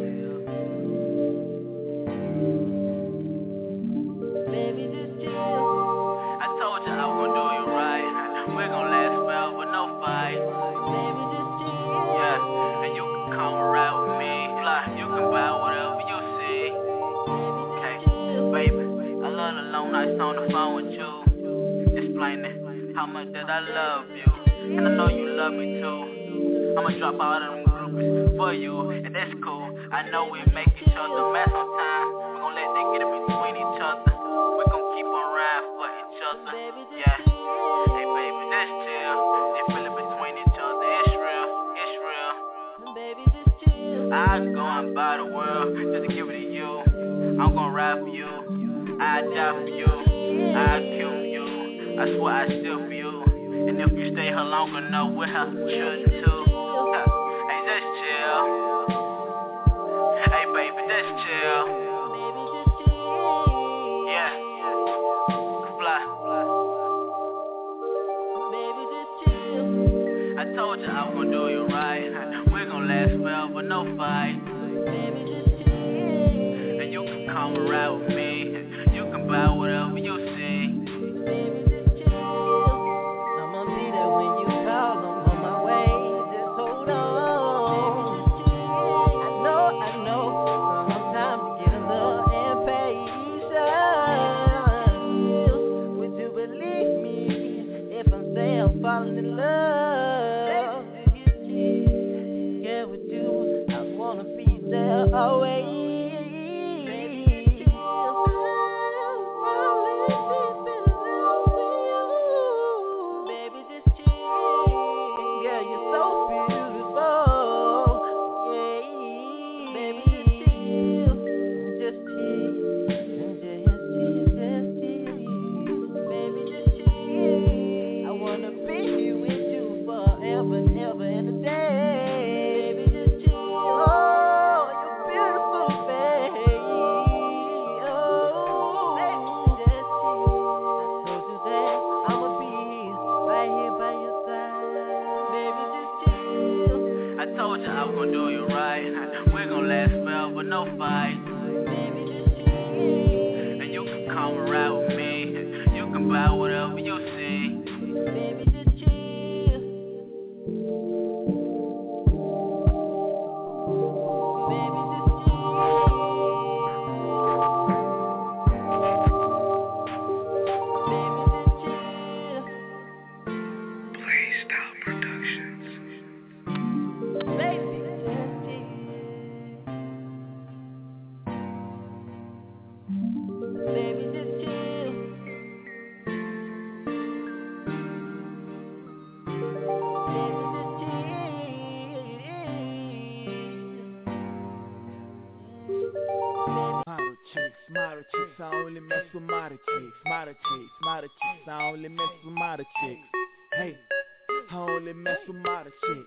Baby, just chill. I told you I wouldn't do you right. We're going to last forever, no fight. Baby, just chill. Yeah, and you can come around with me. Fly, you can buy whatever you see. Okay, baby, I love the long nights on the phone with you. Explaining how much that I love you. And I know you love me too. I'ma drop out of them group for you, and that's cool. I know we make each other mad sometimes. We gon' let that get in between each other. We gon' keep on riding for each other. Yeah. Hey baby, that's chill. They feel it between each other. It's real. It's real. I go and buy the world just to give it to you. I'm gon' ride for you. I die for you. I kill you. I swear I still for you. And if you stay here long enough, we'll have some children too. Hey, that's chill. Hey, baby, that's chill. Yeah. Fly. I told you I was gonna do you right. We're gonna last forever, no fight. And you can come and ride with me. You can buy whatever you see. Falling in love, yeah, with you, I wanna be there always. Baby, just chill. Yeah, you're so beautiful. Yeah, baby, just chill. Baby, just chill. I wanna be with you forever and ever and a day. Baby, just chill. Oh, you're beautiful, baby. Oh, baby, just chill. I told you that I'ma be right here by your side. Baby, just chill. I told you I was gonna do you right. We're gonna last forever, no fight. Baby, just chill. And you can come and ride with me. You can buy whatever you see. Baby, just chill. Baby, just Playstyle Productions. Baby, just chill. Baby, just chill. Model chicks, I only mess with model chicks. Model chicks, model chicks, I only mess with model chicks. Hey, I only mess with model chicks.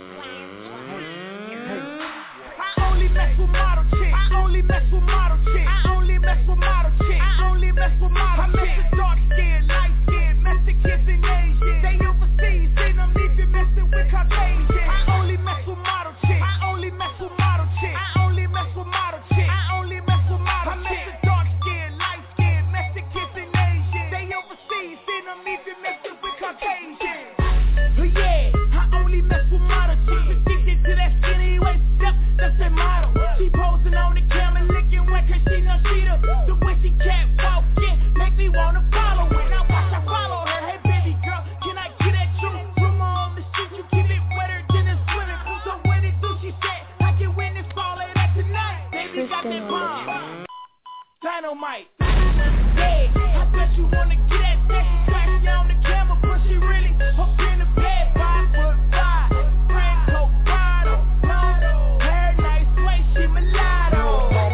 Hey. I only mess with model chicks. I only mess with model chicks. I only mess with model chicks. I only mess with model chicks. I mess with dark skin, light skin, Mexicans and Asians. They overseas, see them even messing with Caucasians. I only mess with model chicks. I only mess with model chicks. I only mess with model chicks. I only mess with model chicks. I mess with dark skin, light skin, Mexicans and Asians. They overseas, see them even messing with Caucasians. Yeah, I only mess with model chicks. Addicted to that skinny waist step, that's that model. She posing on the camera, licking wet, cause she know she the way she catwalking, make me wanna follow it. Now watch I follow her. Hey baby girl, can I get at you? Rumor on the street, you keep it wetter than a swimming pool. So what it do? She said, I can win this fall of that tonight. Baby got that bomb, dynamite. Yeah, I bet you wanna get at that. She crashing on the camera, but she really up in the bed. 5'5", friend coke bottle, hair nice way, she mulatto.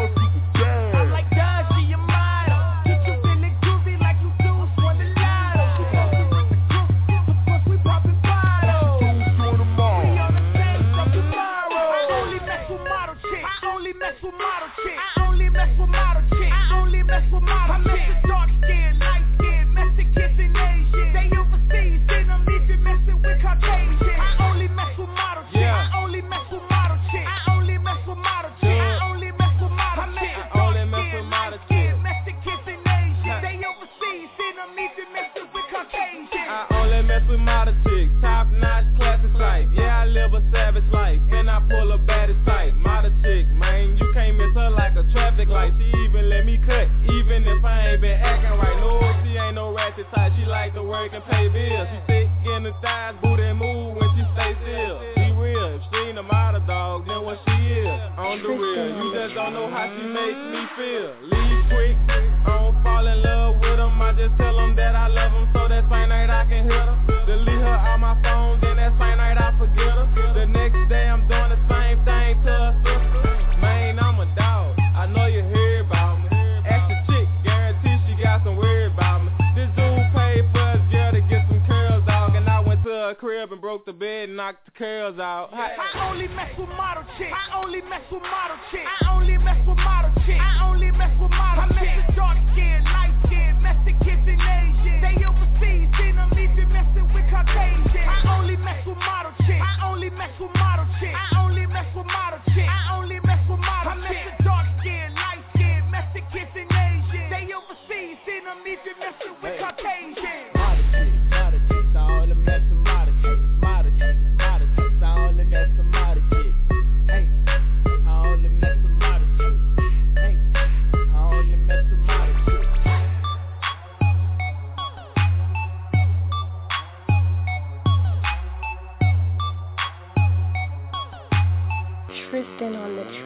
I'm like, duh, she a model. Get you feeling groovy like you do for the lotto. She posted with the group, of course we popping bottles. We on the stage from tomorrow. I only mess with model chicks. I only mess with model chicks. I only mess with model chicks. I only mess with model chicks. I mess with dark skin, light skin, Mexicans and Asians. They overseas, see them even messing with Caucasians. I only mess with model chicks. I only mess with model chicks. I only mess with model chicks. I only mess with model chicks. I only mess with model chicks. Mexicans and Asians. They overseas, see them even messing with Caucasians. I only mess with model chicks, top notch classic life. Yeah, I live a savage life, and I pull a baddest type. Model chick, man, you can't miss her like a traffic light. She even let me cut, even if I ain't been acting right. No, she ain't no ratchet type. She like to work and pay bills. She thick in the thighs, booty move when she stay still. Be real, if she ain't a model, dog, than what she is. On the real, you just don't know how she makes me feel. Leave quick, I don't fall in love with them. I just tell them that I love them, so that same night I can hit her. Delete her out my phone, then that same night I forget her. The next day I'm doing the same thing to her sister. Man, I'm a dog, I know you hear about me. Ask the chick, guarantee she got some worry about me. This dude paid for his girl to get some curls, dog, and I went to her crib and broke the bed and knocked the curls out. I only mess with model chicks. I only mess with model chicks. I only mess with model chicks. I only mess with model chicks. I mess with dark skin, light skin, Mexicans and Asians. They overseas, seen them even messing with Caucasians. I only mess with model chicks. I only mess with model chicks. I only mess with model chicks. I only mess with model chicks. I mess with dark skin, light skin, Mexicans and Asians. They overseas, seen them even messing with Caucasians. Model chicks, I only mess with model chicks. Model chicks, I only mess with model chicks. Hey, I only mess with model chicks. Hey, I only mess with model chicks. Tristan on the track.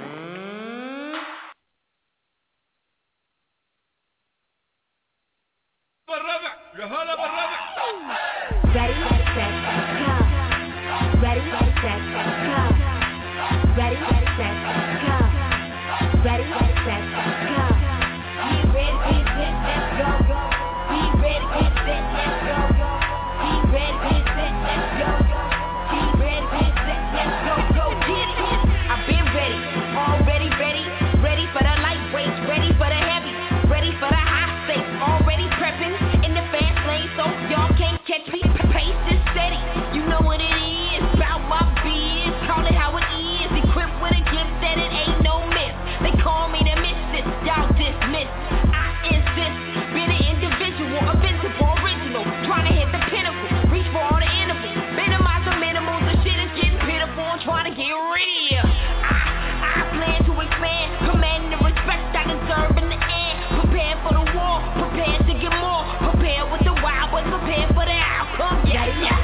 Ready, set, go. Ready, set, go. Ready, set, go. Ready, set, go. Be ready, get set, let's go. Be ready, get set, let's go. Be ready, get set, let's go. Be ready, get set, let's go. Go get it. I've been ready, already ready. Ready for the lightweights, ready for the heavy, ready for the high stakes. Already prepping in the fast lane, so y'all can't catch me. Pace is steady, you know what it is. Bout my biz, call it how it is. Equipped with a gift that it ain't no miss. They call me the misfit, y'all dismiss. I insist, been an individual, invincible, original. Trying to hit the pinnacle, reach for all the intervals. Minimize the minimals, the shit is getting pitiful. I'm trying to get real. I plan to expand, command the respect I deserve in the end. Prepare for the war, prepare to get more. Prepare with the wild, but prepare for the outcome. Yeah, yeah.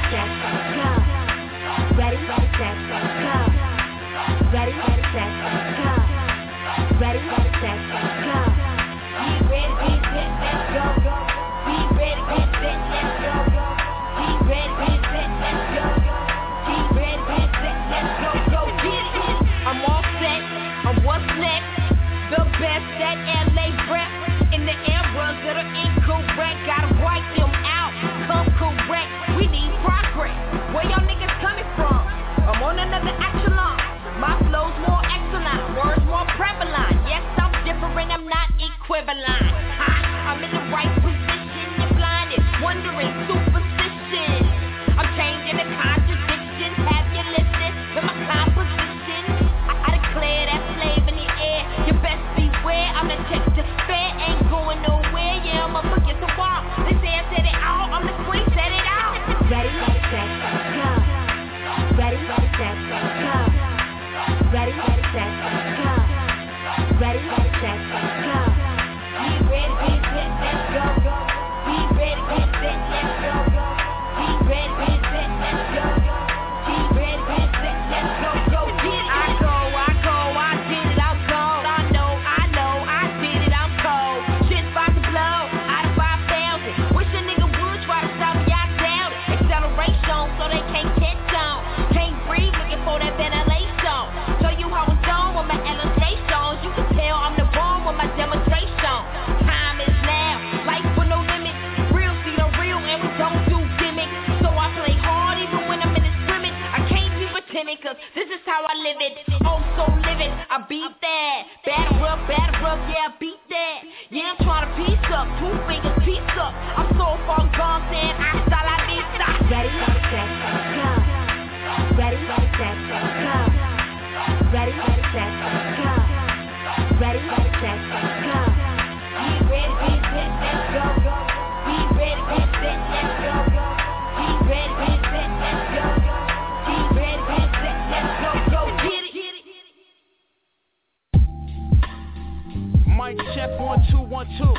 Ready, set, go. Ready, set, go. Ready, set, go. Be ready, get set, let's go. Be ready, get set, let's go. Be ready, get set, let's go. Be ready, get set, let's go. Go get it. I'm all set. I'm what's next. The best that LA rep. In the eras that are incorrect, gotta write them out. Come correct. We need progress. Where y'all niggas coming from? I'm on another echelon. My flow's more excellent, words more prevalent. Yes, I'm different, I'm not equivalent. I'm in the right position, you're blinded, wondering, superstition. I'm changing the contradiction, have you listened to my composition? I declare that flavor in the air, you best beware. I'm the Texas fair, ain't going nowhere. Yeah, I'm up against the wall. They say I said it all, I'm the queen, said it all. Ready, set, go. Ready, set, go. Ready, set, go. Ready, set, go. Be ready, get set, let's go. Be ready, get set, let's go. Be ready, get set, let's go. Be ready, get set, let's go. Go get it. I did it, I'm cold. I know, I did it, I'm cold. Shit's about to blow, out of 5,000. Wish a nigga would try to stop me, I doubt it. Acceleration, so they can't catch on. Can't breathe, looking for that ventilation. Show you how it's done with my elevation. You can tell I'm the bomb with my demonstration. Time is now, life with no limits. Real see the real, and we don't do gimmicks. So I play hard even when I'm in the scrimmage. I can't be pretending, cause this is how I live it. Oh, so live it, I beat that. Batter up, yeah, I beat that. Yeah, I'm trying to piece up, 2 fingers, piece up. I'm so far gone, saying hasta la vista. Ready, set, go. Ready, set, go. Ready, set, go. Ready, set, go. Be ready, get set, let's go. Be ready, get set, let's go. Be ready, get set, let's go. Be ready, get set, let's go. Go get it. Mic check 1 2 1 2.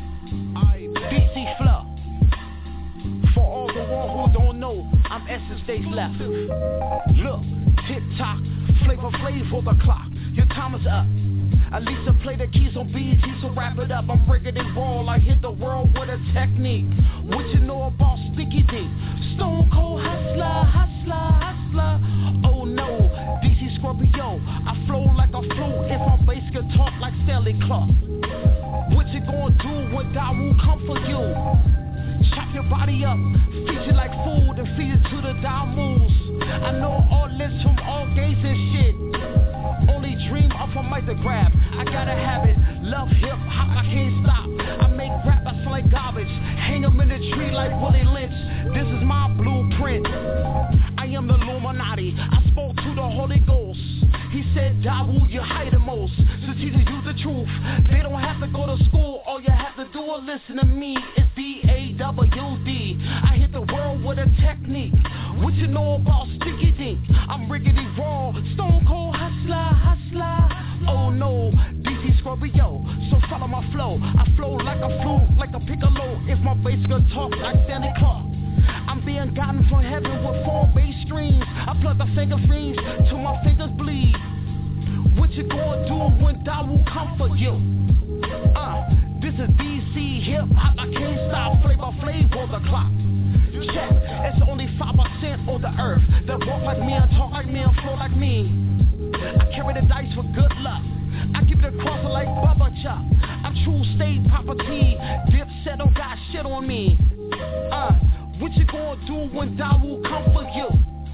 DC Flow. For all the one who don't know, I'm Essence Days Left. Look, TikTok, Flavor Flav for the clock. Your time is up. Alisa play the keys on BET, so wrap it up. I'm breaking it raw, I hit the world with a technique. What you know about Sticky D? Stone Cold Hustler, hustler, hustler. Oh no, DC Scorpio, I flow like a flute. If my bass can talk like Stanley Clark. What you gonna do when Daru come for you? Chop your body up, feed you like food and feed it to the Damus. I know all this from all gays and shit. Only dream of a mic to grab. I gotta have it. Love hip hop, I can't stop. I make rap, I sound like garbage. Hang 'em in the tree like Willie Lynch. This is my blueprint. I am the Illuminati. I spoke to the Holy Ghost. He said, Dawu, you hide the most. So teach you the truth. They don't have to go to school. All you have to do is listen to me. It's DAWD. I hit the world with a technique. What you know about Sticky Dink? I'm riggedy raw. Stone Cold Hustler, hustler. Oh no, DC Scorpio. So follow my flow. I flow like a flute, like a piccolo. If my bass could talk like Stanley Clark. I'm being gotten from heaven with 4 bass strings. I plug the finger fiends till my fingers bleed. What you gonna do when Dawu come for you? This is DC hip hop, I can't stop. Flavor Flav on the clock. Check, it's only 5% on the earth that walk like me and talk like me and flow like me. I carry the dice for good luck. I keep the crosser like Bubba Chuck. I'm true state Papa T. Dipset don't got shit on me. What you gonna do when Dawu come for you?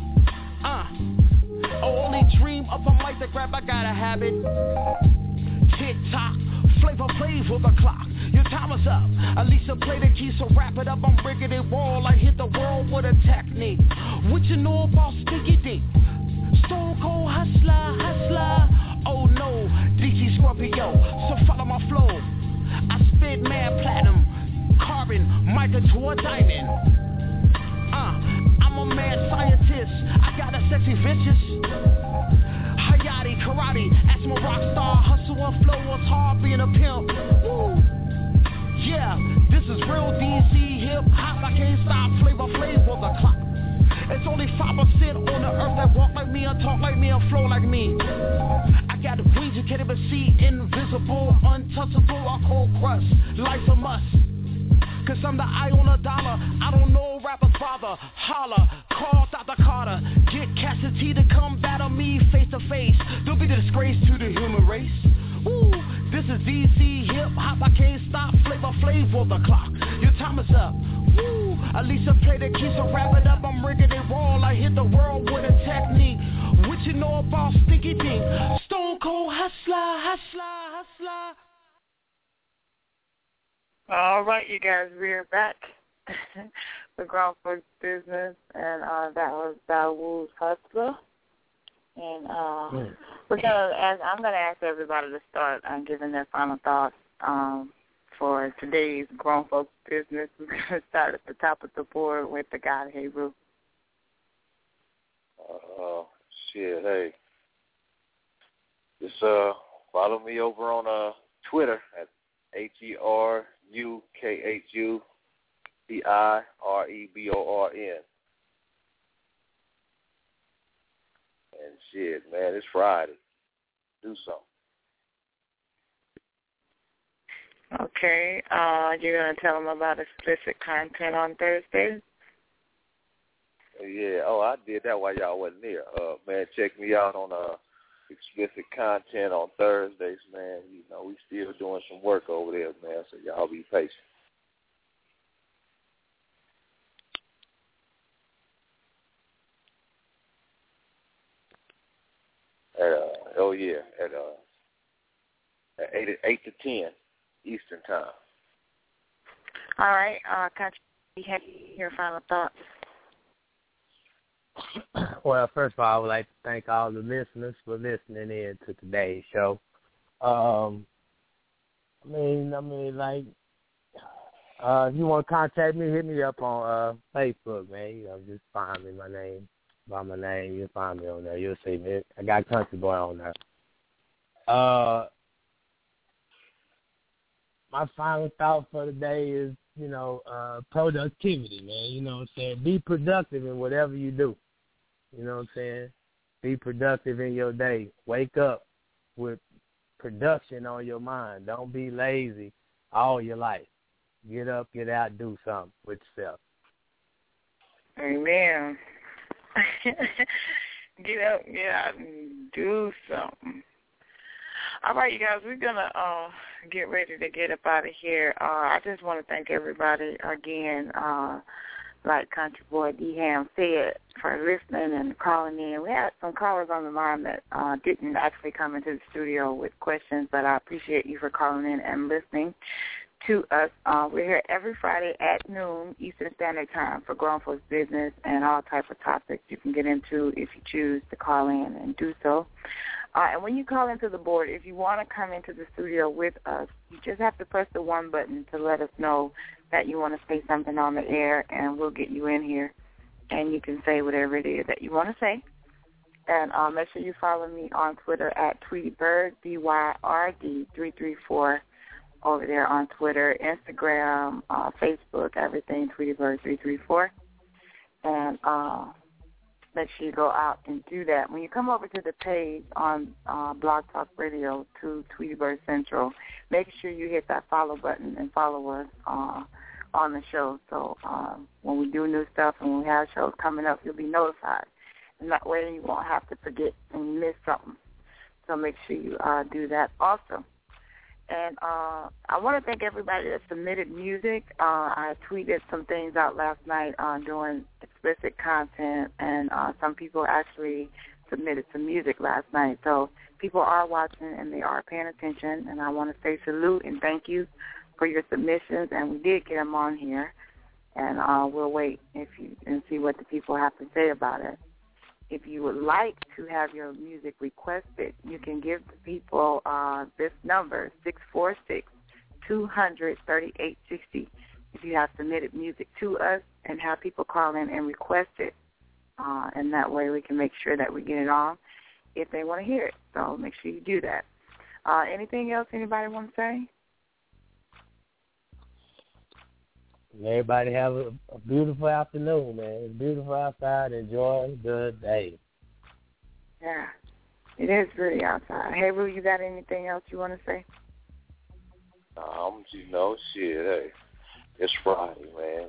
Only dream of a mic to grab, I gotta have it. Tick-tock, Flavor Flav on the clock. Your time is up. Alisa play the keys, so wrap it up. I'm breaking it raw, I hit the world with a technique. What you know about Sticky D? Stone Cold Hustler, hustler. Oh no, DC Scorpio, so follow my flow. I spit mad platinum, carbon, mica to a diamond. I'm a mad scientist. I got a sexy vicious. Hayati, karate, ask my rock star. Hustle and flow was hard being a pimp. Woo. Yeah, this is real DC hip hop. I can't stop. Flavor Flav on the clock. It's only 5% on the earth that walk like me and talk like me and flow like me. I got the wings you can't even see. Invisible, untouchable, I cold crush. Life's a must. Cause I'm the eye on a dollar. I don't know rapper's father. Holla, call Dr. Carter. Get Cassidy to come battle me face to face. Don't be the disgrace to the human race. Woo, this is DC hip hop. I can't stop. Flavor Flav on the clock. Your time is up. Woo, Alisa play the keys, so wrap it up. I'm rigging it raw. I hit the world with a technique. What you know about Sticky Dink? Stone Cold Hustler, hustler, hustler. All right, you guys, we're back. The Grown Folks Business, and that was Dawu's Hustler. And I'm gonna ask everybody to start giving their final thoughts for today's Grown Folks Business. We're gonna start at the top of the board with the guy Hebrew. Shit, hey, just follow me over on Twitter at HERUKHUPIREBORN. And shit, man, it's Friday. Do something. Okay, you're going to tell them about explicit content on Thursdays? Yeah, I did that while y'all wasn't there. Man, check me out on explicit content on Thursdays, man. You know, we still doing some work over there, man, so y'all be patient. At 8 to 10 Eastern time. All right, Country, you have your final thoughts. Well, first of all, I would like to thank all the listeners for listening in to today's show. If you want to contact me, hit me up on Facebook, man. You know, just find me by my name. You'll find me on there. You'll see me. I got Country Boy on there. My final thought for today is, productivity, man. You know what I'm saying? Be productive in whatever you do. You know what I'm saying? Be productive in your day. Wake up with production on your mind. Don't be lazy all your life. Get up, get out, do something with yourself. Amen. Get up, get out, and do something. All right, you guys, we're going to get ready to get up out of here. I just want to thank everybody again, like Country Boy D-Ham said, for listening and calling in. We had some callers on the line that didn't actually come into the studio with questions, but I appreciate you for calling in and listening to us. We're here every Friday at noon Eastern Standard Time for Grown Folks Business and all types of topics you can get into if you choose to call in and do so. And when you call into the board, if you want to come into the studio with us, you just have to press the 1 button to let us know that you want to say something on the air, and we'll get you in here, and you can say whatever it is that you want to say. And make sure you follow me on Twitter at TweetyBird, BYRD334, over there on Twitter, Instagram, Facebook, everything, TweetyBird334. And make sure you go out and do that. When you come over to the page on Blog Talk Radio to Tweety Bird Central, make sure you hit that follow button and follow us on the show. So when we do new stuff and when we have shows coming up, you'll be notified. And that way you won't have to forget and miss something. So make sure you do that also. And I want to thank everybody that submitted music. I tweeted some things out last night doing explicit content, and some people actually submitted some music last night. So people are watching and they are paying attention, and I want to say salute and thank you for your submissions. And we did get them on here, and we'll wait and see what the people have to say about it. If you would like to have your music requested, you can give the people this number, 646-200-3860, if you have submitted music to us, and have people call in and request it. And that way we can make sure that we get it on if they want to hear it. So make sure you do that. Anything else anybody want to say? Everybody have a beautiful afternoon, man. It's beautiful outside. Enjoy the day. Yeah, it is pretty outside. Hey, Rue, you got anything else you want to say? Shit, hey, it's Friday, man,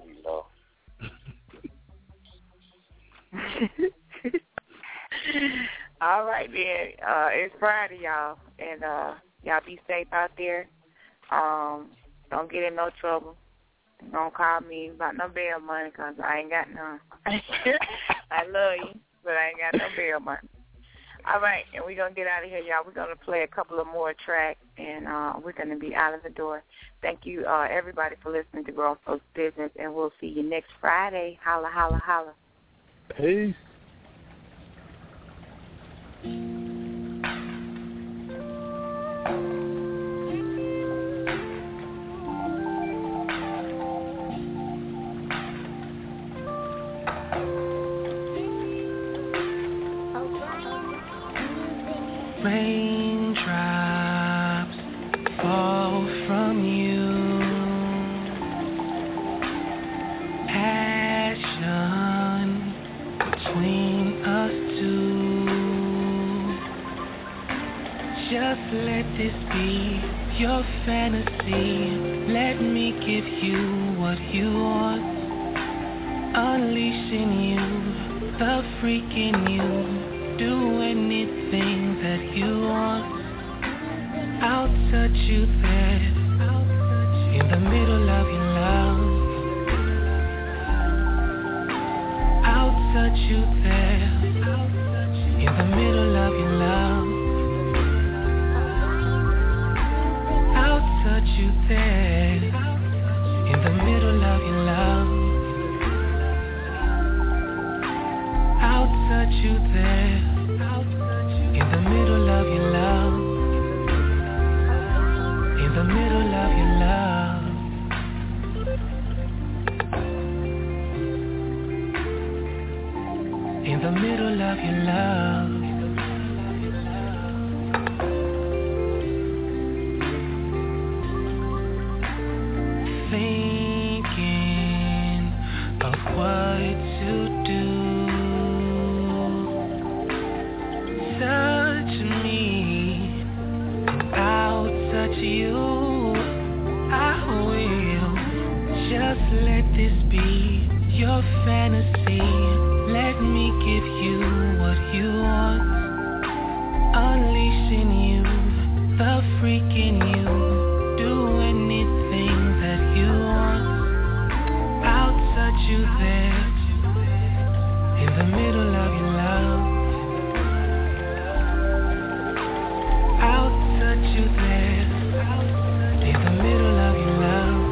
All right, then. It's Friday, y'all, and y'all be safe out there. Don't get in no trouble. Don't call me about no bail money because I ain't got none. I love you, but I ain't got no bail money. All right, and we're going to get out of here, y'all. We're going to play a couple of more tracks, and we're going to be out of the door. Thank you, everybody, for listening to Grown Folks Business, and we'll see you next Friday. Holla, holla, holla. Peace. Raindrops fall from you. Passion between us two. Just let this be your fantasy. Let me give you what you want. Unleashing you, the freak in you. Do anything that you want. I'll touch you there, in the middle of your love. I'll touch you there, in the middle of your love. I'll touch you there, in the middle of your love. I'll touch you there, in the middle of your love. In the middle of your love. In the middle of your love. Thinking of what to do. you, I will. Just let this be your fantasy. Let me give you what you want. Unleashing you, the freak in you. Do anything that you want. I'll touch you there, in the middle of your love. I'll touch you there, in the middle of your love.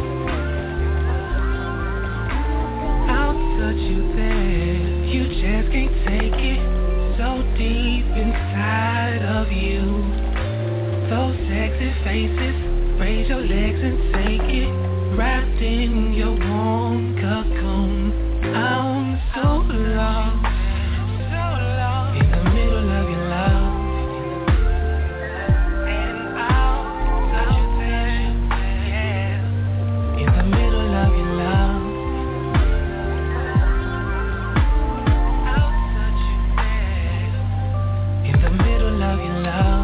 I'll touch you there. You just can't take it, so deep inside of you. Those sexy faces, raise your legs and take it. Wrapped in your warm cocoon, I'm so lost, in the middle of your love. And I'll touch you there, yeah, in the middle of your love. I'll touch you there, in the middle of your love.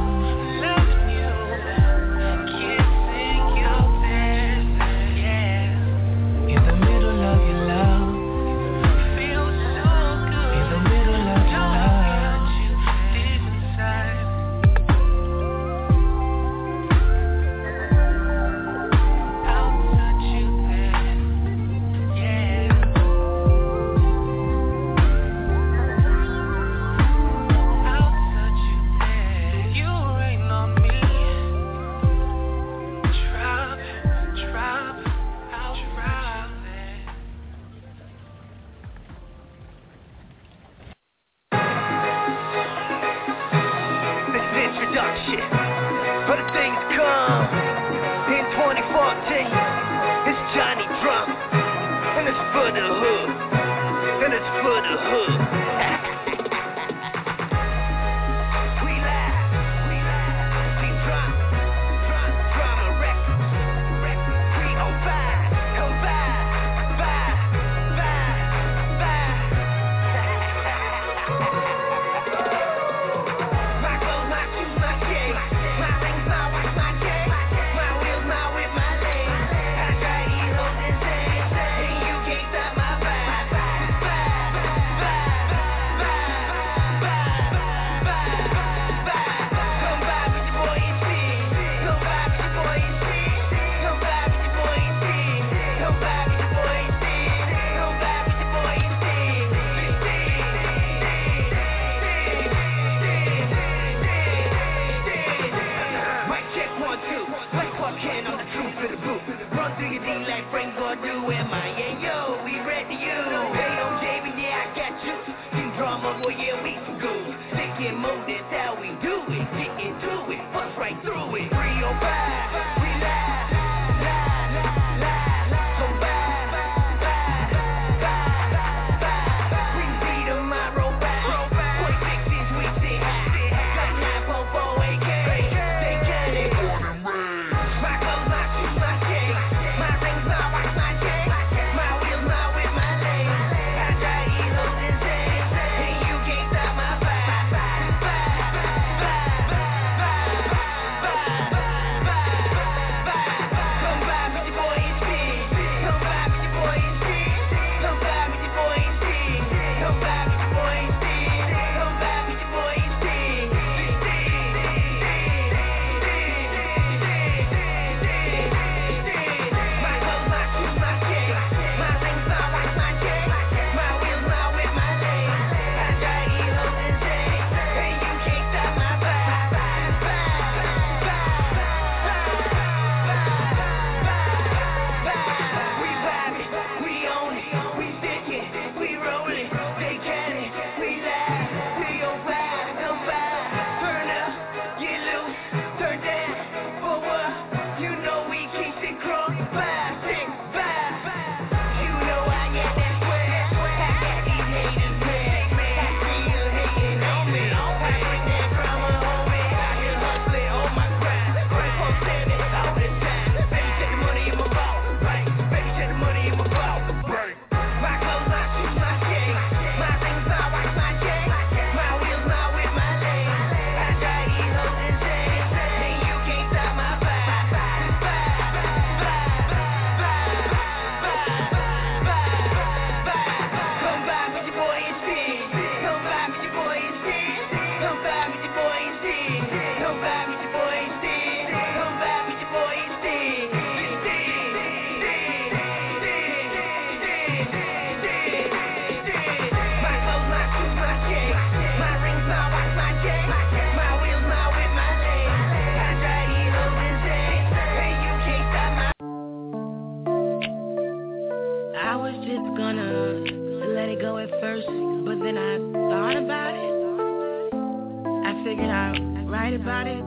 about it,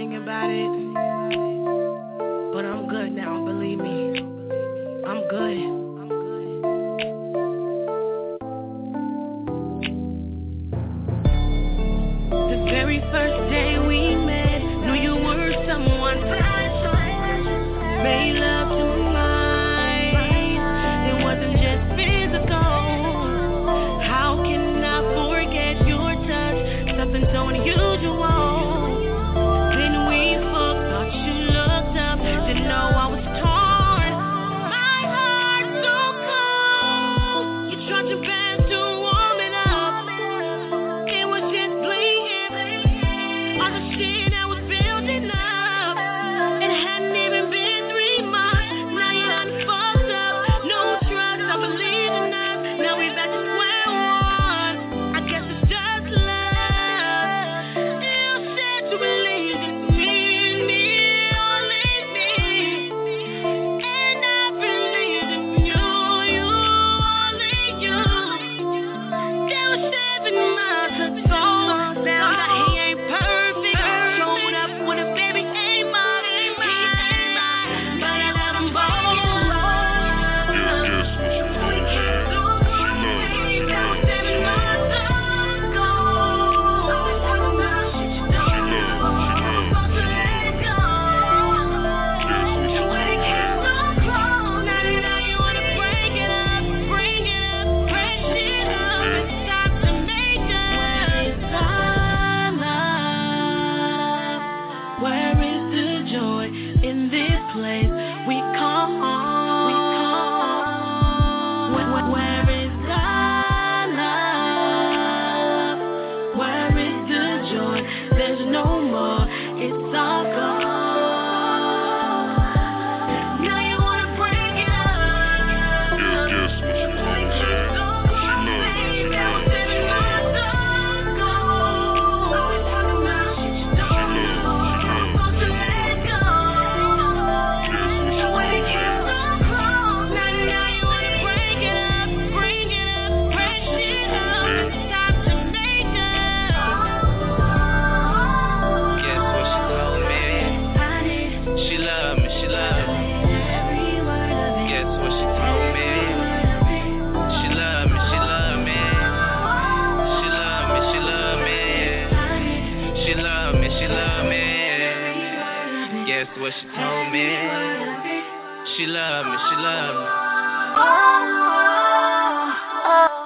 but I'm good now, believe me, I'm good. The very first day we met, knew you were someone special. Made love to mine, it wasn't just physical. How can I forget your touch, something so unusual. When we fucked, thought you looked up, didn't know I was torn. My heart so cold, you tried your best to warm it up. It was just bleeding, all the shit that was building up. It hadn't even been 3 months, now you done fucked up. No trust, I believe in us, now we back to square one. I guess it's just love. You said you believed in me, only me, and I believed in you, only you. There were 7 months ago, now that he ain't perfect. Showed up with a baby, ain't mine, but I let him both. Where is the joy in this place we call home? Where is the love? Where is the joy? There's no more, it's all gone. Now you wanna break it up. Guess what she told me? She loved me, she loved me. Oh, oh, oh.